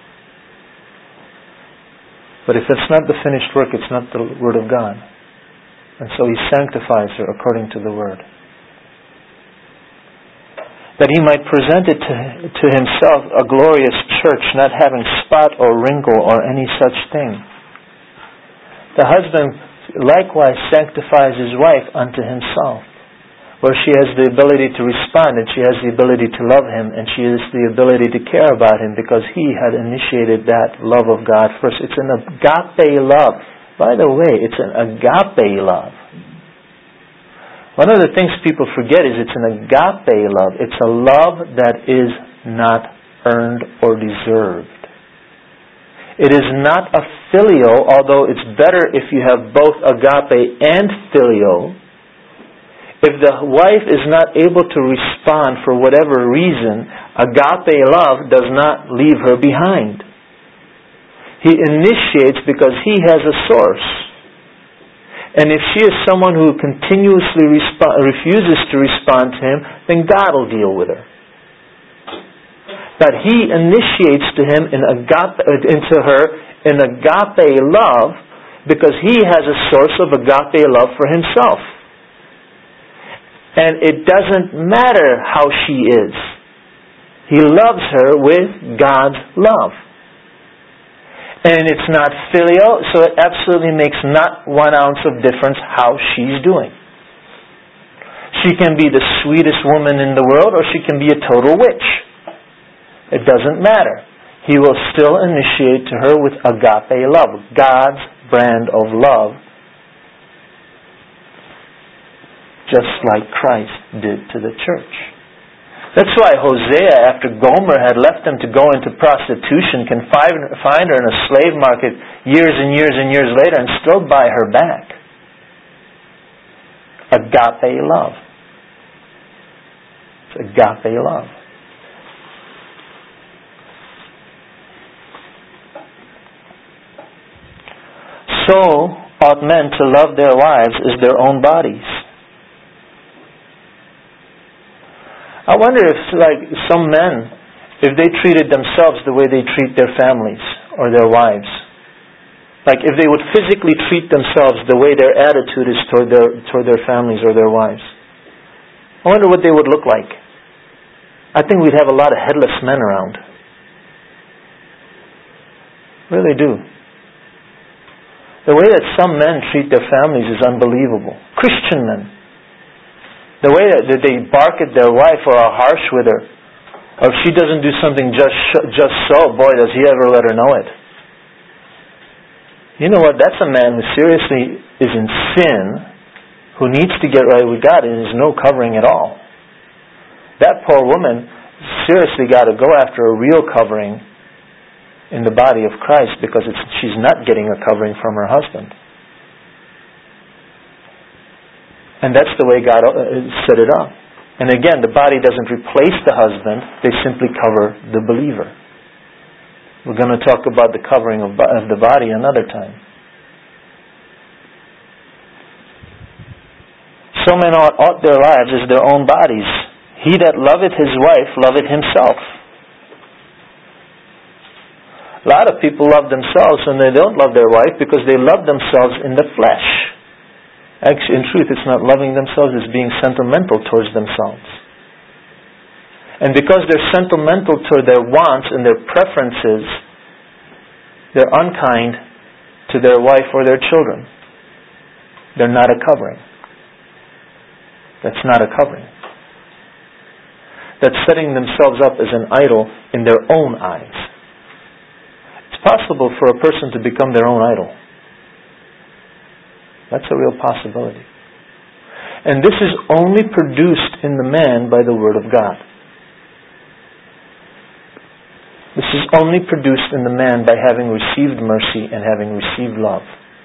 But if it's not the finished work, it's not the Word of God. And so he sanctifies her according to the Word. That he might present it to, to himself a glorious church, not having spot or wrinkle or any such thing. The husband likewise sanctifies his wife unto himself, where she has the ability to respond and she has the ability to love him and she has the ability to care about him because he had initiated that love of God first. It's an agape love. By the way, it's an agape love. One of the things people forget is it's an agape love. It's a love that is not earned or deserved. It is not a filial, although it's better if you have both agape and filial. If the wife is not able to respond for whatever reason, agape love does not leave her behind. He initiates because he has a source. And if she is someone who continuously resp- refuses to respond to him, then God will deal with her. But he initiates to him in agape, into her in agape love because he has a source of agape love for himself. And it doesn't matter how she is. He loves her with God's love. And it's not filial, so it absolutely makes not one ounce of difference how she's doing. She can be the sweetest woman in the world or she can be a total witch. It doesn't matter. He will still initiate to her with agape love, God's brand of love, just like Christ did to the church. That's why Hosea, after Gomer had left him to go into prostitution, can find her in a slave market years and years and years later and still buy her back. Agape love. It's agape love. So ought men to love their wives as their own bodies. I wonder if, like, some men if they treated themselves the way they treat their families or their wives. Like if they would physically treat themselves the way their attitude is toward their, toward their families or their wives. I wonder what they would look like. I think we'd have a lot of headless men around. Really do. The way that some men treat their families is unbelievable. Christian men. The way that they bark at their wife or are harsh with her. Or if she doesn't do something just just so, boy, does he ever let her know it. You know what? That's a man who seriously is in sin, who needs to get right with God, and there's no covering at all. That poor woman seriously got to go after a real covering in the body of Christ, because it's, she's not getting a covering from her husband. And that's the way God set it up. And again, the body doesn't replace the husband, they simply cover the believer. We're going to talk about the covering of the body another time. So men ought, ought their lives as their own bodies. He that loveth his wife loveth himself. A lot of people love themselves when they don't love their wife because they love themselves in the flesh. Actually, in truth, it's not loving themselves, it's being sentimental towards themselves. And because they're sentimental toward their wants and their preferences, they're unkind to their wife or their children. They're not a covering. That's not a covering. That's setting themselves up as an idol in their own eyes. It's possible for a person to become their own idol. That's a real possibility. And this is only produced in the man by the Word of God. This is only produced in the man by having received mercy and having received love.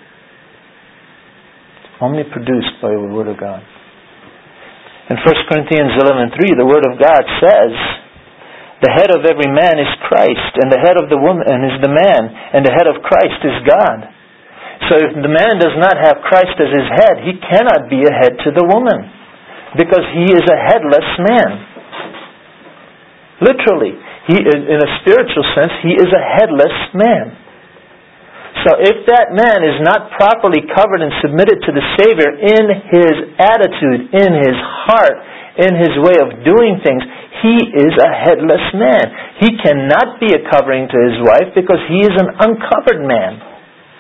It's only produced by the Word of God. In First Corinthians eleven three, the Word of God says, the head of every man is Christ, and the head of the woman is the man, and the head of Christ is God. So if the man does not have Christ as his head, he cannot be a head to the woman, because he is a headless man. Literally, he is, in a spiritual sense, he is a headless man. So if that man is not properly covered and submitted to the Savior in his attitude, in his heart, in his way of doing things, he is a headless man. He cannot be a covering to his wife because he is an uncovered man.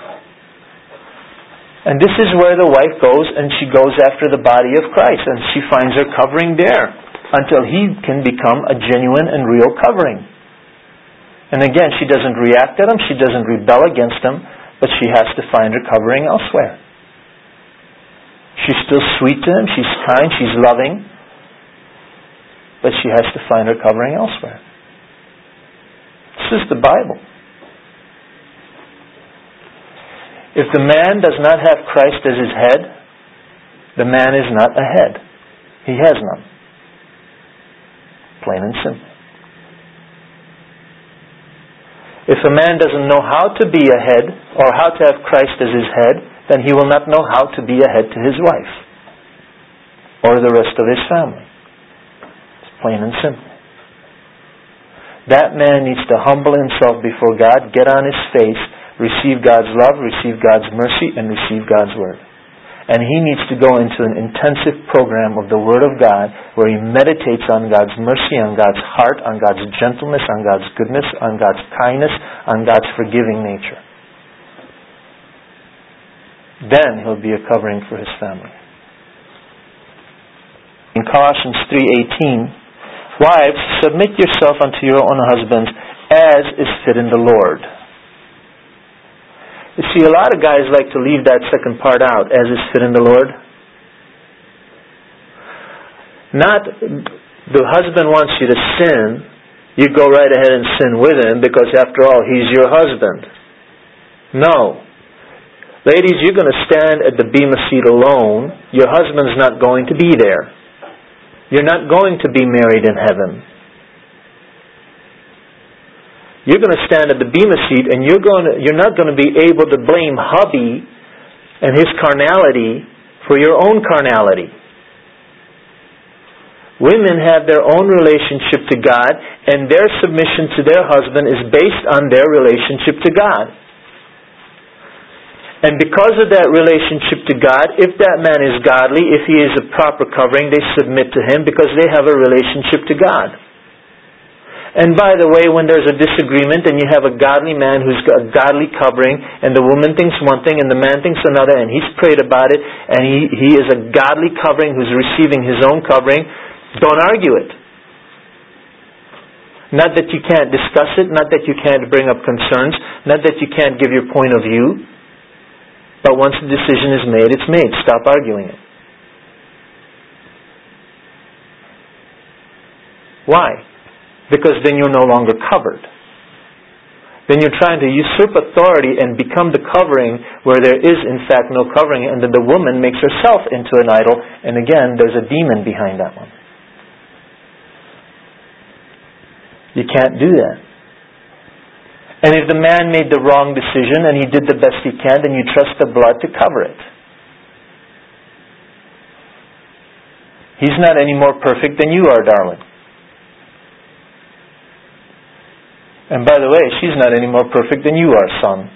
And this is where the wife goes, and she goes after the body of Christ, and she finds her covering there until he can become a genuine and real covering. And again, she doesn't react at him, she doesn't rebel against him, but she has to find her covering elsewhere. She's still sweet to him, she's kind, she's loving, but she has to find her covering elsewhere. This is the Bible. If the man does not have Christ as his head, the man is not a head. He has none. Plain and simple. If a man doesn't know how to be a head, or how to have Christ as his head, then he will not know how to be a head to his wife, or the rest of his family. It's plain and simple. That man needs to humble himself before God, get on his face, receive God's love, receive God's mercy, and receive God's Word. And he needs to go into an intensive program of the Word of God where he meditates on God's mercy, on God's heart, on God's gentleness, on God's goodness, on God's kindness, on God's forgiving nature. Then he'll be a covering for his family. In Colossians three eighteen, wives, submit yourself unto your own husbands as is fit in the Lord. You see, a lot of guys like to leave that second part out, as is fit in the Lord. Not the husband wants you to sin, you go right ahead and sin with him because after all, he's your husband. No. Ladies, you're going to stand at the bema seat alone. Your husband's not going to be there. You're not going to be married in heaven. You're going to stand at the bema seat, and you're going to, you're not going to be able to blame hubby and his carnality for your own carnality. Women have their own relationship to God, and their submission to their husband is based on their relationship to God. And because of that relationship to God, if that man is godly, if he is a proper covering, they submit to him because they have a relationship to God. And by the way, when there's a disagreement and you have a godly man who's got a godly covering, and the woman thinks one thing and the man thinks another, and he's prayed about it, and he, he is a godly covering who's receiving his own covering, don't argue it. Not that you can't discuss it, not that you can't bring up concerns, not that you can't give your point of view, but once the decision is made, it's made. Stop arguing it. Why? Because then you're no longer covered. Then you're trying to usurp authority and become the covering where there is in fact no covering, and then the woman makes herself into an idol, and again, there's a demon behind that one. You can't do that. And if the man made the wrong decision and he did the best he can, then you trust the blood to cover it. He's not any more perfect than you are, darling. And by the way, she's not any more perfect than you are, son.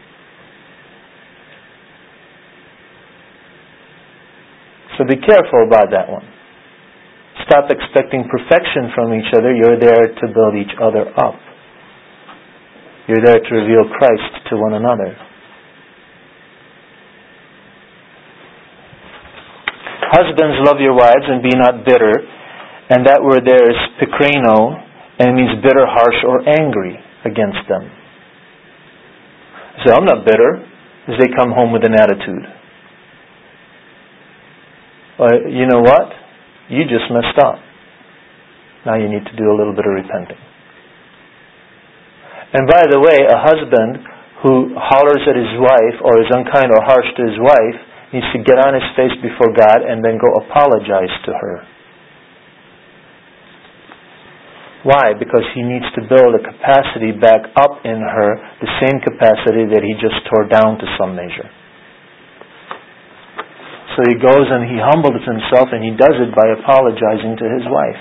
So be careful about that one. Stop expecting perfection from each other. You're there to build each other up. You're there to reveal Christ to one another. Husbands, love your wives and be not bitter. And that word there is pikreno, and it means bitter, harsh, or angry against them. So I'm not bitter, as they come home with an attitude. Well, you know what? You just messed up. Now you need to do a little bit of repenting. And by the way, a husband who hollers at his wife or is unkind or harsh to his wife needs to get on his face before God and then go apologize to her. Why? Because he needs to build a capacity back up in her, the same capacity that he just tore down to some measure. So he goes and he humbles himself, and he does it by apologizing to his wife.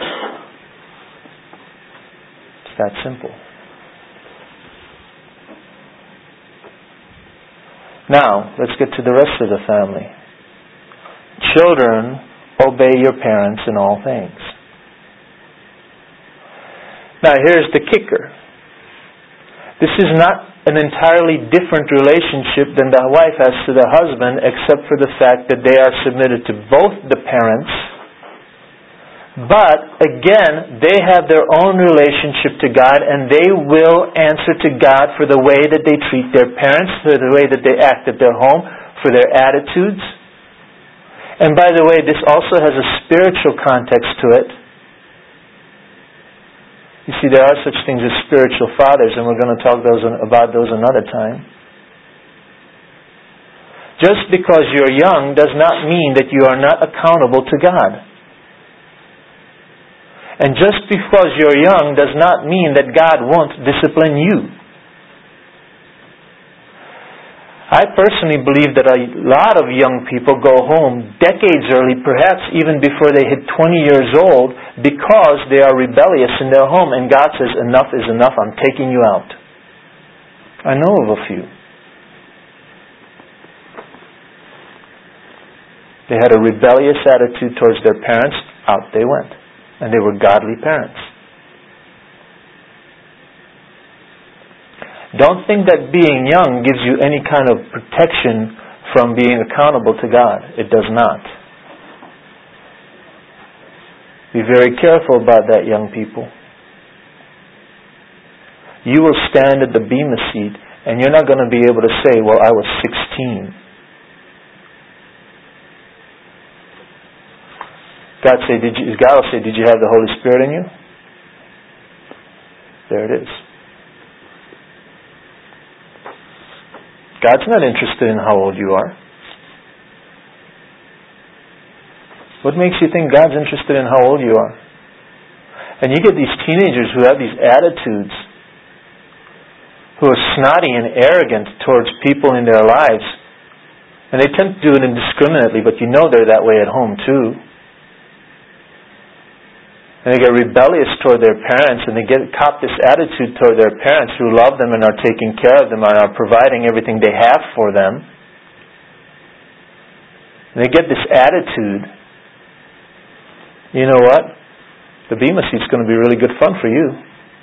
It's that simple. Now, let's get to the rest of the family. Children, obey your parents in all things. Now, here's the kicker. This is not an entirely different relationship than the wife has to the husband, except for the fact that they are submitted to both the parents. But, again, they have their own relationship to God, and they will answer to God for the way that they treat their parents, for the way that they act at their home, for their attitudes. And by the way, this also has a spiritual context to it. You see, there are such things as spiritual fathers, and we're going to talk those about those another time. Just because you're young does not mean that you are not accountable to God. And just because you're young does not mean that God won't discipline you. I personally believe that a lot of young people go home decades early, perhaps even before they hit twenty years old, because they are rebellious in their home, and God says, enough is enough, I'm taking you out. I know of a few. They had a rebellious attitude towards their parents, out they went. And they were godly parents. Don't think that being young gives you any kind of protection from being accountable to God. It does not. Be very careful about that, young people. You will stand at the bema seat, and you're not going to be able to say, well, I was sixteen. God say, did you, God will say, did you have the Holy Spirit in you? There it is. God's not interested in how old you are. What makes you think God's interested in how old you are? And you get these teenagers who have these attitudes, who are snotty and arrogant towards people in their lives. And they tend to do it indiscriminately, but you know they're that way at home too. And they get rebellious toward their parents, and they get cop this attitude toward their parents who love them and are taking care of them and are providing everything they have for them. And they get this attitude, you know what? The Bema Seat's going to be really good fun for you.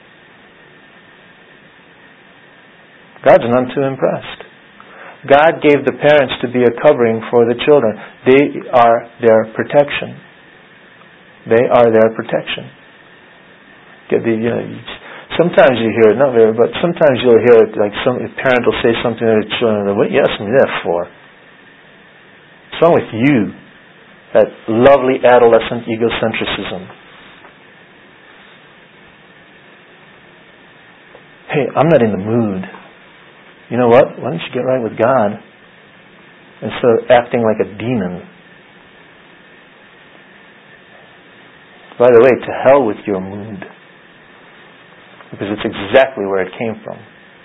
God's none too impressed. God gave the parents to be a covering for the children. They are their protection. They are their protection. Get the, you know, sometimes you hear it, not very, but sometimes you'll hear it like some a parent will say something to their children. What are you asking me that for? What's wrong with you? That lovely adolescent egocentrism. Hey, I'm not in the mood. You know what? Why don't you get right with God instead of acting like a demon? By the way, to hell with your mood. Because it's exactly where it came from.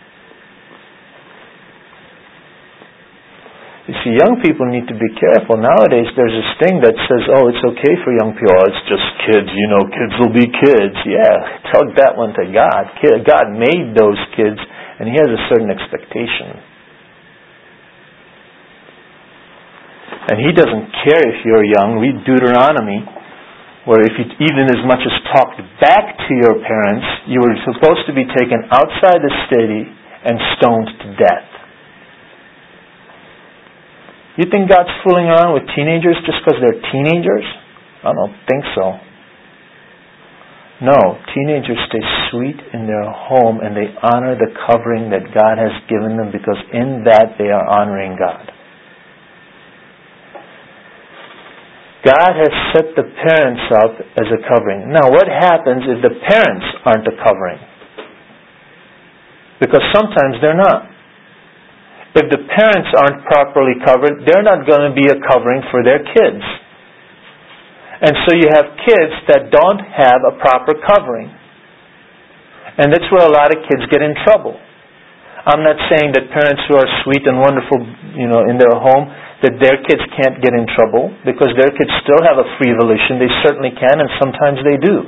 You see, young people need to be careful. Nowadays, there's this thing that says, oh, it's okay for young people. Oh, it's just kids. You know, kids will be kids. Yeah, tug that one to God. God made those kids, and He has a certain expectation. And He doesn't care if you're young. Read Deuteronomy, where if you even as much as talked back to your parents, you were supposed to be taken outside the city and stoned to death. You think God's fooling around with teenagers just because they're teenagers? I don't think so. No, teenagers stay sweet in their home and they honor the covering that God has given them, because in that they are honoring God. God has set the parents up as a covering. Now, what happens if the parents aren't a covering? Because sometimes they're not. If the parents aren't properly covered, they're not going to be a covering for their kids. And so you have kids that don't have a proper covering. And that's where a lot of kids get in trouble. I'm not saying that parents who are sweet and wonderful, you know, in their home, that their kids can't get in trouble, because their kids still have a free volition. They certainly can, and sometimes they do.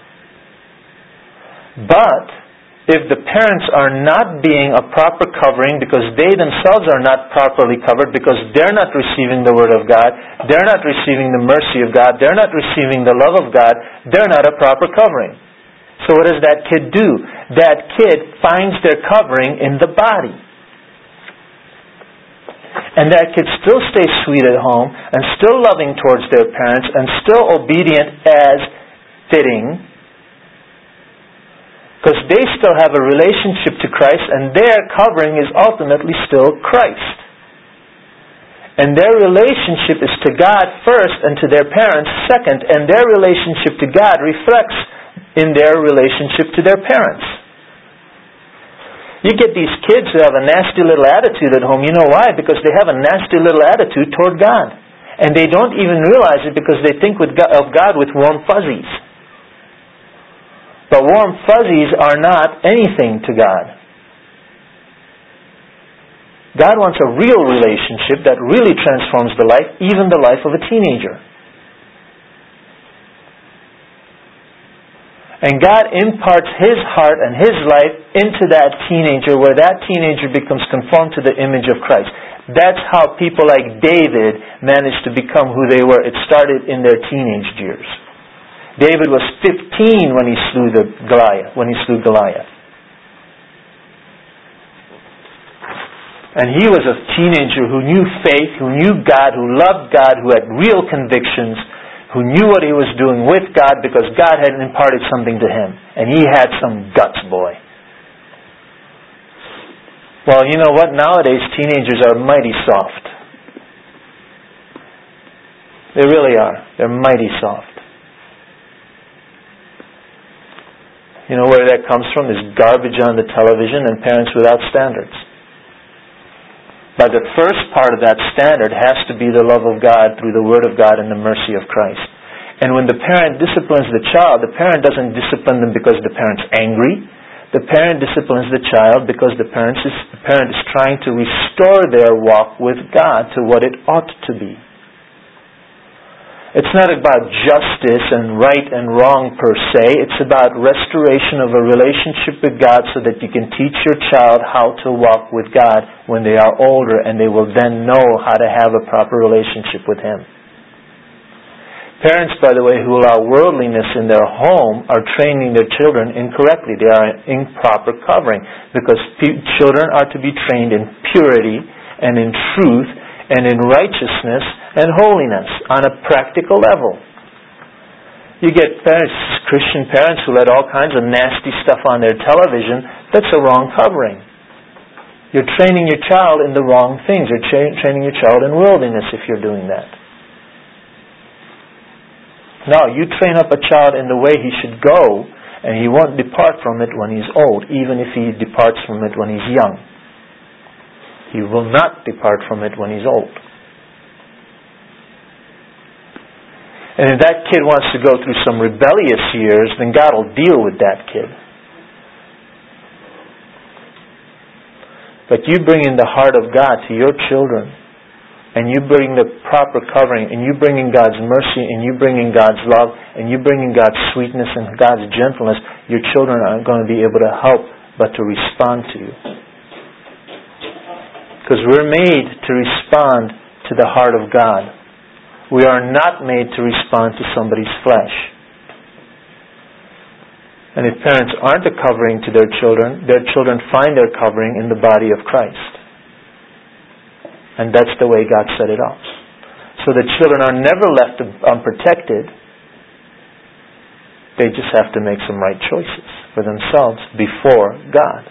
But if the parents are not being a proper covering because they themselves are not properly covered, because they're not receiving the Word of God, they're not receiving the mercy of God, they're not receiving the love of God, they're not a proper covering. So what does that kid do? That kid finds their covering in the body. And that kid still stays sweet at home and still loving towards their parents and still obedient as fitting, because they still have a relationship to Christ, and their covering is ultimately still Christ. And their relationship is to God first and to their parents second, and their relationship to God reflects in their relationship to their parents. You get these kids who have a nasty little attitude at home. You know why? Because they have a nasty little attitude toward God. And they don't even realize it, because they think with God, of God with warm fuzzies. But warm fuzzies are not anything to God. God wants a real relationship that really transforms the life, even the life of a teenager. And God imparts His heart and His life into that teenager, where that teenager becomes conformed to the image of Christ. That's how people like David managed to become who they were. It started in their teenage years. David was fifteen when he slew the Goliath, when he slew Goliath. And he was a teenager who knew faith, who knew God, who loved God, who had real convictions, who knew what he was doing with God because God had imparted something to him. And he had some guts, boy. Well, you know what? Nowadays, teenagers are mighty soft. They really are. They're mighty soft. You know where that comes from? Is garbage on the television and parents without standards. But the first part of that standard has to be the love of God through the Word of God and the mercy of Christ. And when the parent disciplines the child, the parent doesn't discipline them because the parent's angry. The parent disciplines the child because the parent is, the parent is trying to restore their walk with God to what it ought to be. It's not about justice and right and wrong per se. It's about restoration of a relationship with God so that you can teach your child how to walk with God when they are older, and they will then know how to have a proper relationship with Him. Parents, by the way, who allow worldliness in their home are training their children incorrectly. They are in improper covering, because p- children are to be trained in purity and in truth and in righteousness and holiness on a practical level. You get parents, Christian parents who let all kinds of nasty stuff on their television. That's a wrong covering. You're training your child in the wrong things. You're tra- training your child in worldliness if you're doing that. No, you train up a child in the way he should go, and he won't depart from it when he's old, even if he departs from it when he's young. He will not depart from it when he's old. And if that kid wants to go through some rebellious years, then God will deal with that kid. But you bring in the heart of God to your children, and you bring the proper covering, and you bring in God's mercy, and you bring in God's love, and you bring in God's sweetness and God's gentleness, your children aren't going to be able to help but to respond to you. Because we're made to respond to the heart of God. We are not made to respond to somebody's flesh. And if parents aren't a covering to their children, their children find their covering in the body of Christ. And that's the way God set it up. So the children are never left unprotected. They just have to make some right choices for themselves before God.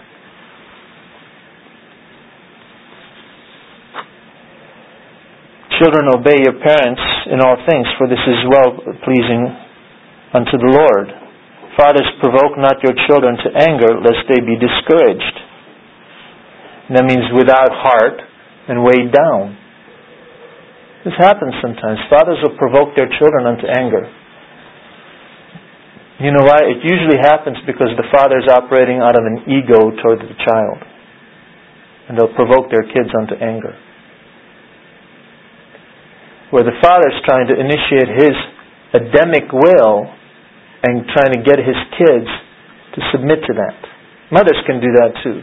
Children, obey your parents in all things, for this is well-pleasing unto the Lord. Fathers, provoke not your children to anger, lest they be discouraged. And that means without heart and weighed down. This happens sometimes. Fathers will provoke their children unto anger. You know why? It usually happens because the father is operating out of an ego toward the child. And they'll provoke their kids unto anger. Where the father is trying to initiate his Adamic will and trying to get his kids to submit to that. Mothers can do that too.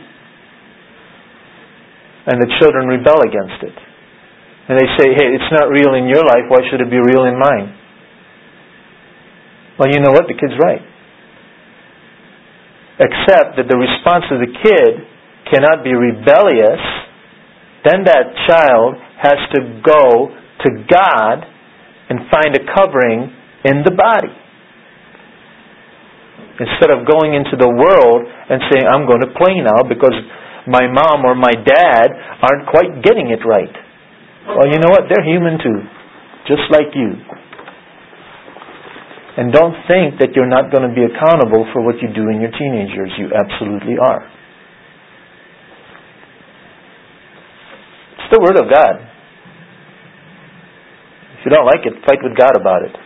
And the children rebel against it. And they say, hey, it's not real in your life, why should it be real in mine? Well, you know what? The kid's right. Except that the response of the kid cannot be rebellious. Then that child has to go to God and find a covering in the body. Instead of going into the world and saying, I'm going to play now because my mom or my dad aren't quite getting it right. Well, you know what? They're human too. Just like you. And don't think that you're not going to be accountable for what you do in your teenage years. You absolutely are. It's the Word of God. If you don't like it, fight with God about it.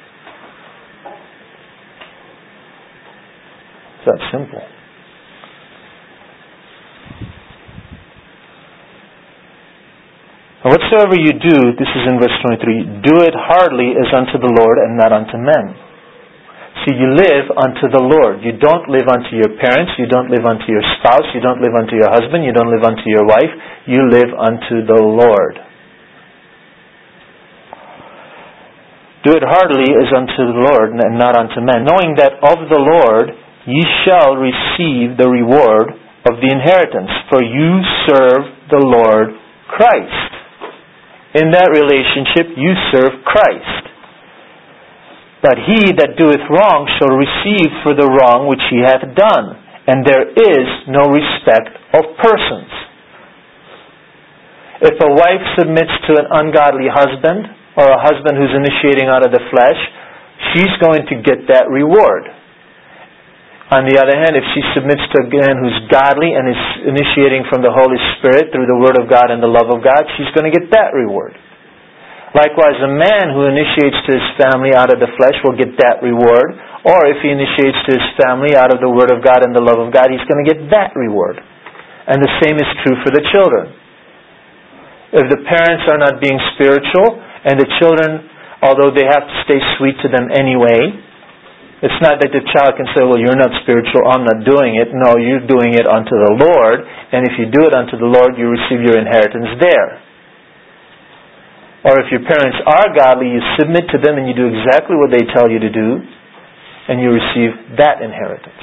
It's that simple. And whatsoever you do, this is in verse twenty-three, do it heartily as unto the Lord and not unto men. See, you live unto the Lord. You don't live unto your parents. You don't live unto your spouse. You don't live unto your husband. You don't live unto your wife. You live unto the Lord. Do it heartily as unto the Lord and not unto men, knowing that of the Lord ye shall receive the reward of the inheritance, for you serve the Lord Christ. In that relationship, you serve Christ. But he that doeth wrong shall receive for the wrong which he hath done, and there is no respect of persons. If a wife submits to an ungodly husband, or a husband who's initiating out of the flesh, she's going to get that reward. On the other hand, if she submits to a man who's godly and is initiating from the Holy Spirit through the Word of God and the love of God, she's going to get that reward. Likewise, a man who initiates to his family out of the flesh will get that reward. Or if he initiates to his family out of the Word of God and the love of God, he's going to get that reward. And the same is true for the children. If the parents are not being spiritual, and the children although they have to stay sweet to them anyway. It's not that the child can say, well, you're not spiritual, I'm not doing it. No, you're doing it unto the Lord, and if you do it unto the Lord, you receive your inheritance there. Or if your parents are godly, you submit to them and you do exactly what they tell you to do, and you receive that inheritance.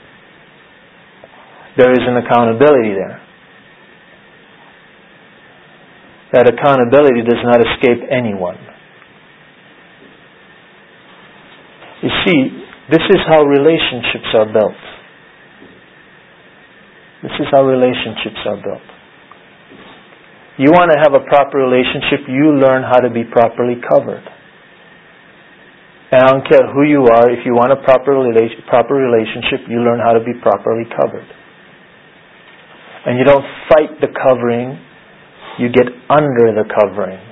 There is an accountability there. That accountability does not escape anyone. You see, this is how relationships are built. This is how relationships are built. You want to have a proper relationship, you learn how to be properly covered. And I don't care who you are, if you want a proper relation, proper relationship, you learn how to be properly covered. And you don't fight the covering, you get under the covering.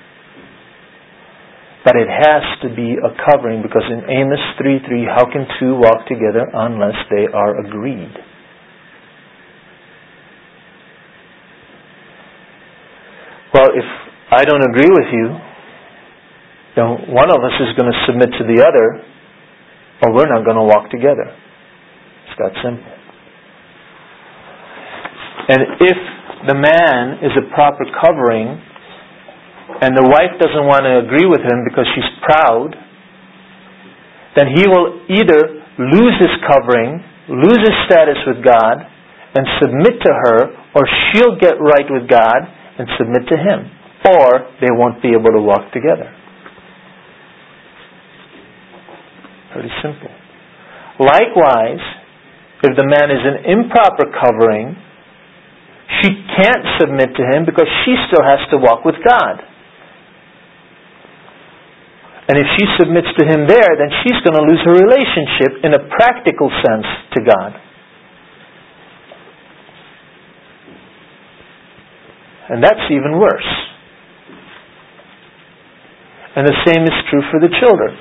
But it has to be a covering, because in Amos three three, how can two walk together unless they are agreed? Well, if I don't agree with you, then one of us is going to submit to the other, or we're not going to walk together. It's that simple. And if the man is a proper covering, and the wife doesn't want to agree with him because she's proud, then he will either lose his covering, lose his status with God, and submit to her, or she'll get right with God and submit to him. Or they won't be able to walk together. Pretty simple. Likewise, if the man is an improper covering, she can't submit to him because she still has to walk with God. And if she submits to him there, then she's going to lose her relationship in a practical sense to God. And that's even worse. And the same is true for the children.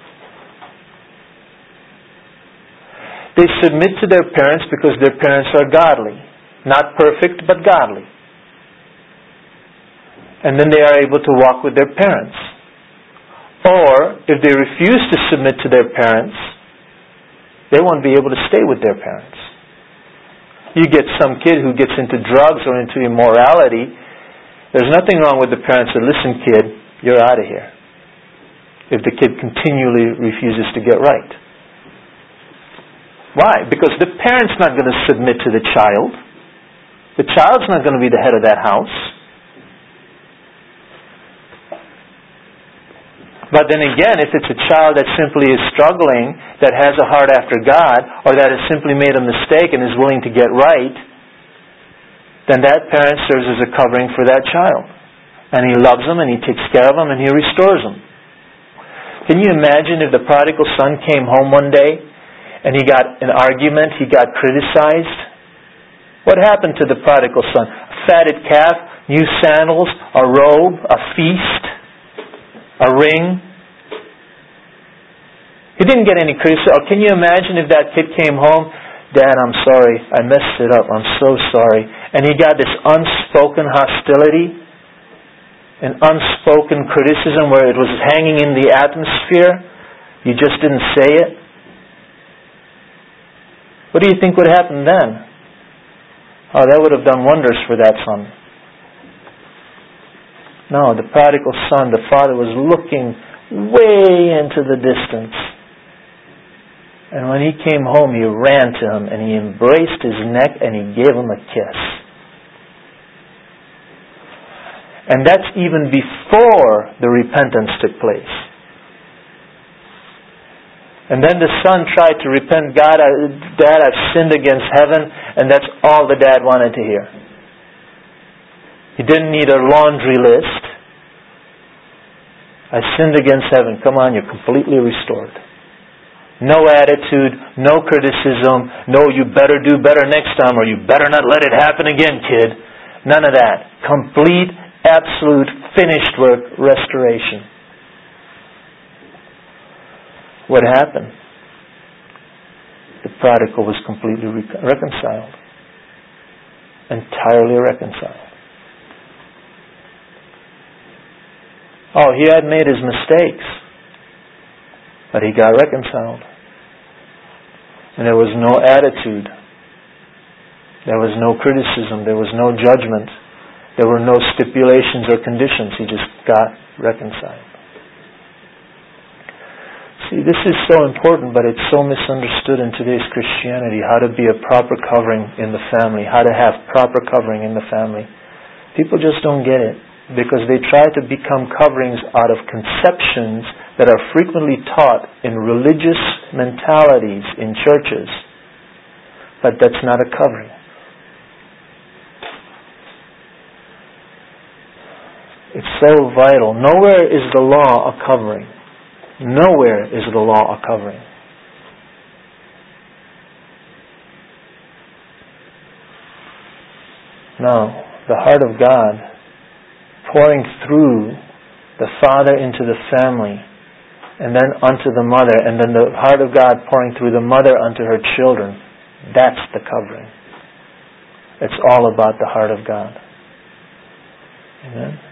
They submit to their parents because their parents are godly. Not perfect, but godly. And then they are able to walk with their parents. Or, if they refuse to submit to their parents, they won't be able to stay with their parents. You get some kid who gets into drugs or into immorality, there's nothing wrong with the parents that, listen kid, you're out of here. If the kid continually refuses to get right. Why? Because the parent's not going to submit to the child. The child's not going to be the head of that house. But then again, if it's a child that simply is struggling, that has a heart after God, or that has simply made a mistake and is willing to get right, then that parent serves as a covering for that child. And he loves them, and he takes care of them, and he restores them. Can you imagine if the prodigal son came home one day, and he got an argument, he got criticized? What happened to the prodigal son? A fatted calf, new sandals, a robe, a feast, a ring. He didn't get any criticism. Can you imagine if that kid came home, Dad, I'm sorry, I messed it up, I'm so sorry. And he got this unspoken hostility, an unspoken criticism where it was hanging in the atmosphere. You just didn't say it. What do you think would happen then? Oh, that would have done wonders for that son. No, the prodigal son, the father was looking way into the distance. And when he came home, he ran to him and he embraced his neck and he gave him a kiss. And that's even before the repentance took place. And then the son tried to repent. God, I, Dad, I've sinned against heaven. And that's all the dad wanted to hear. He didn't need a laundry list. I sinned against heaven. Come on, you're completely restored. No attitude, no criticism, no you better do better next time or you better not let it happen again, kid. None of that. Complete, absolute, finished work, restoration. What happened? The prodigal was completely re- reconciled. Entirely reconciled. Oh, he had made his mistakes, but he got reconciled. And there was no attitude. There was no criticism. There was no judgment. There were no stipulations or conditions. He just got reconciled. See, this is so important, but it's so misunderstood in today's Christianity, how to be a proper covering in the family, how to have proper covering in the family. People just don't get it, because they try to become coverings out of conceptions that are frequently taught in religious mentalities in churches, but that's not a covering. It's so vital. Nowhere is the law a covering. Nowhere is the law a covering. No, the heart of God pouring through the father into the family, and then unto the mother, and then the heart of God pouring through the mother unto her children. That's the covering. It's all about the heart of God. Amen.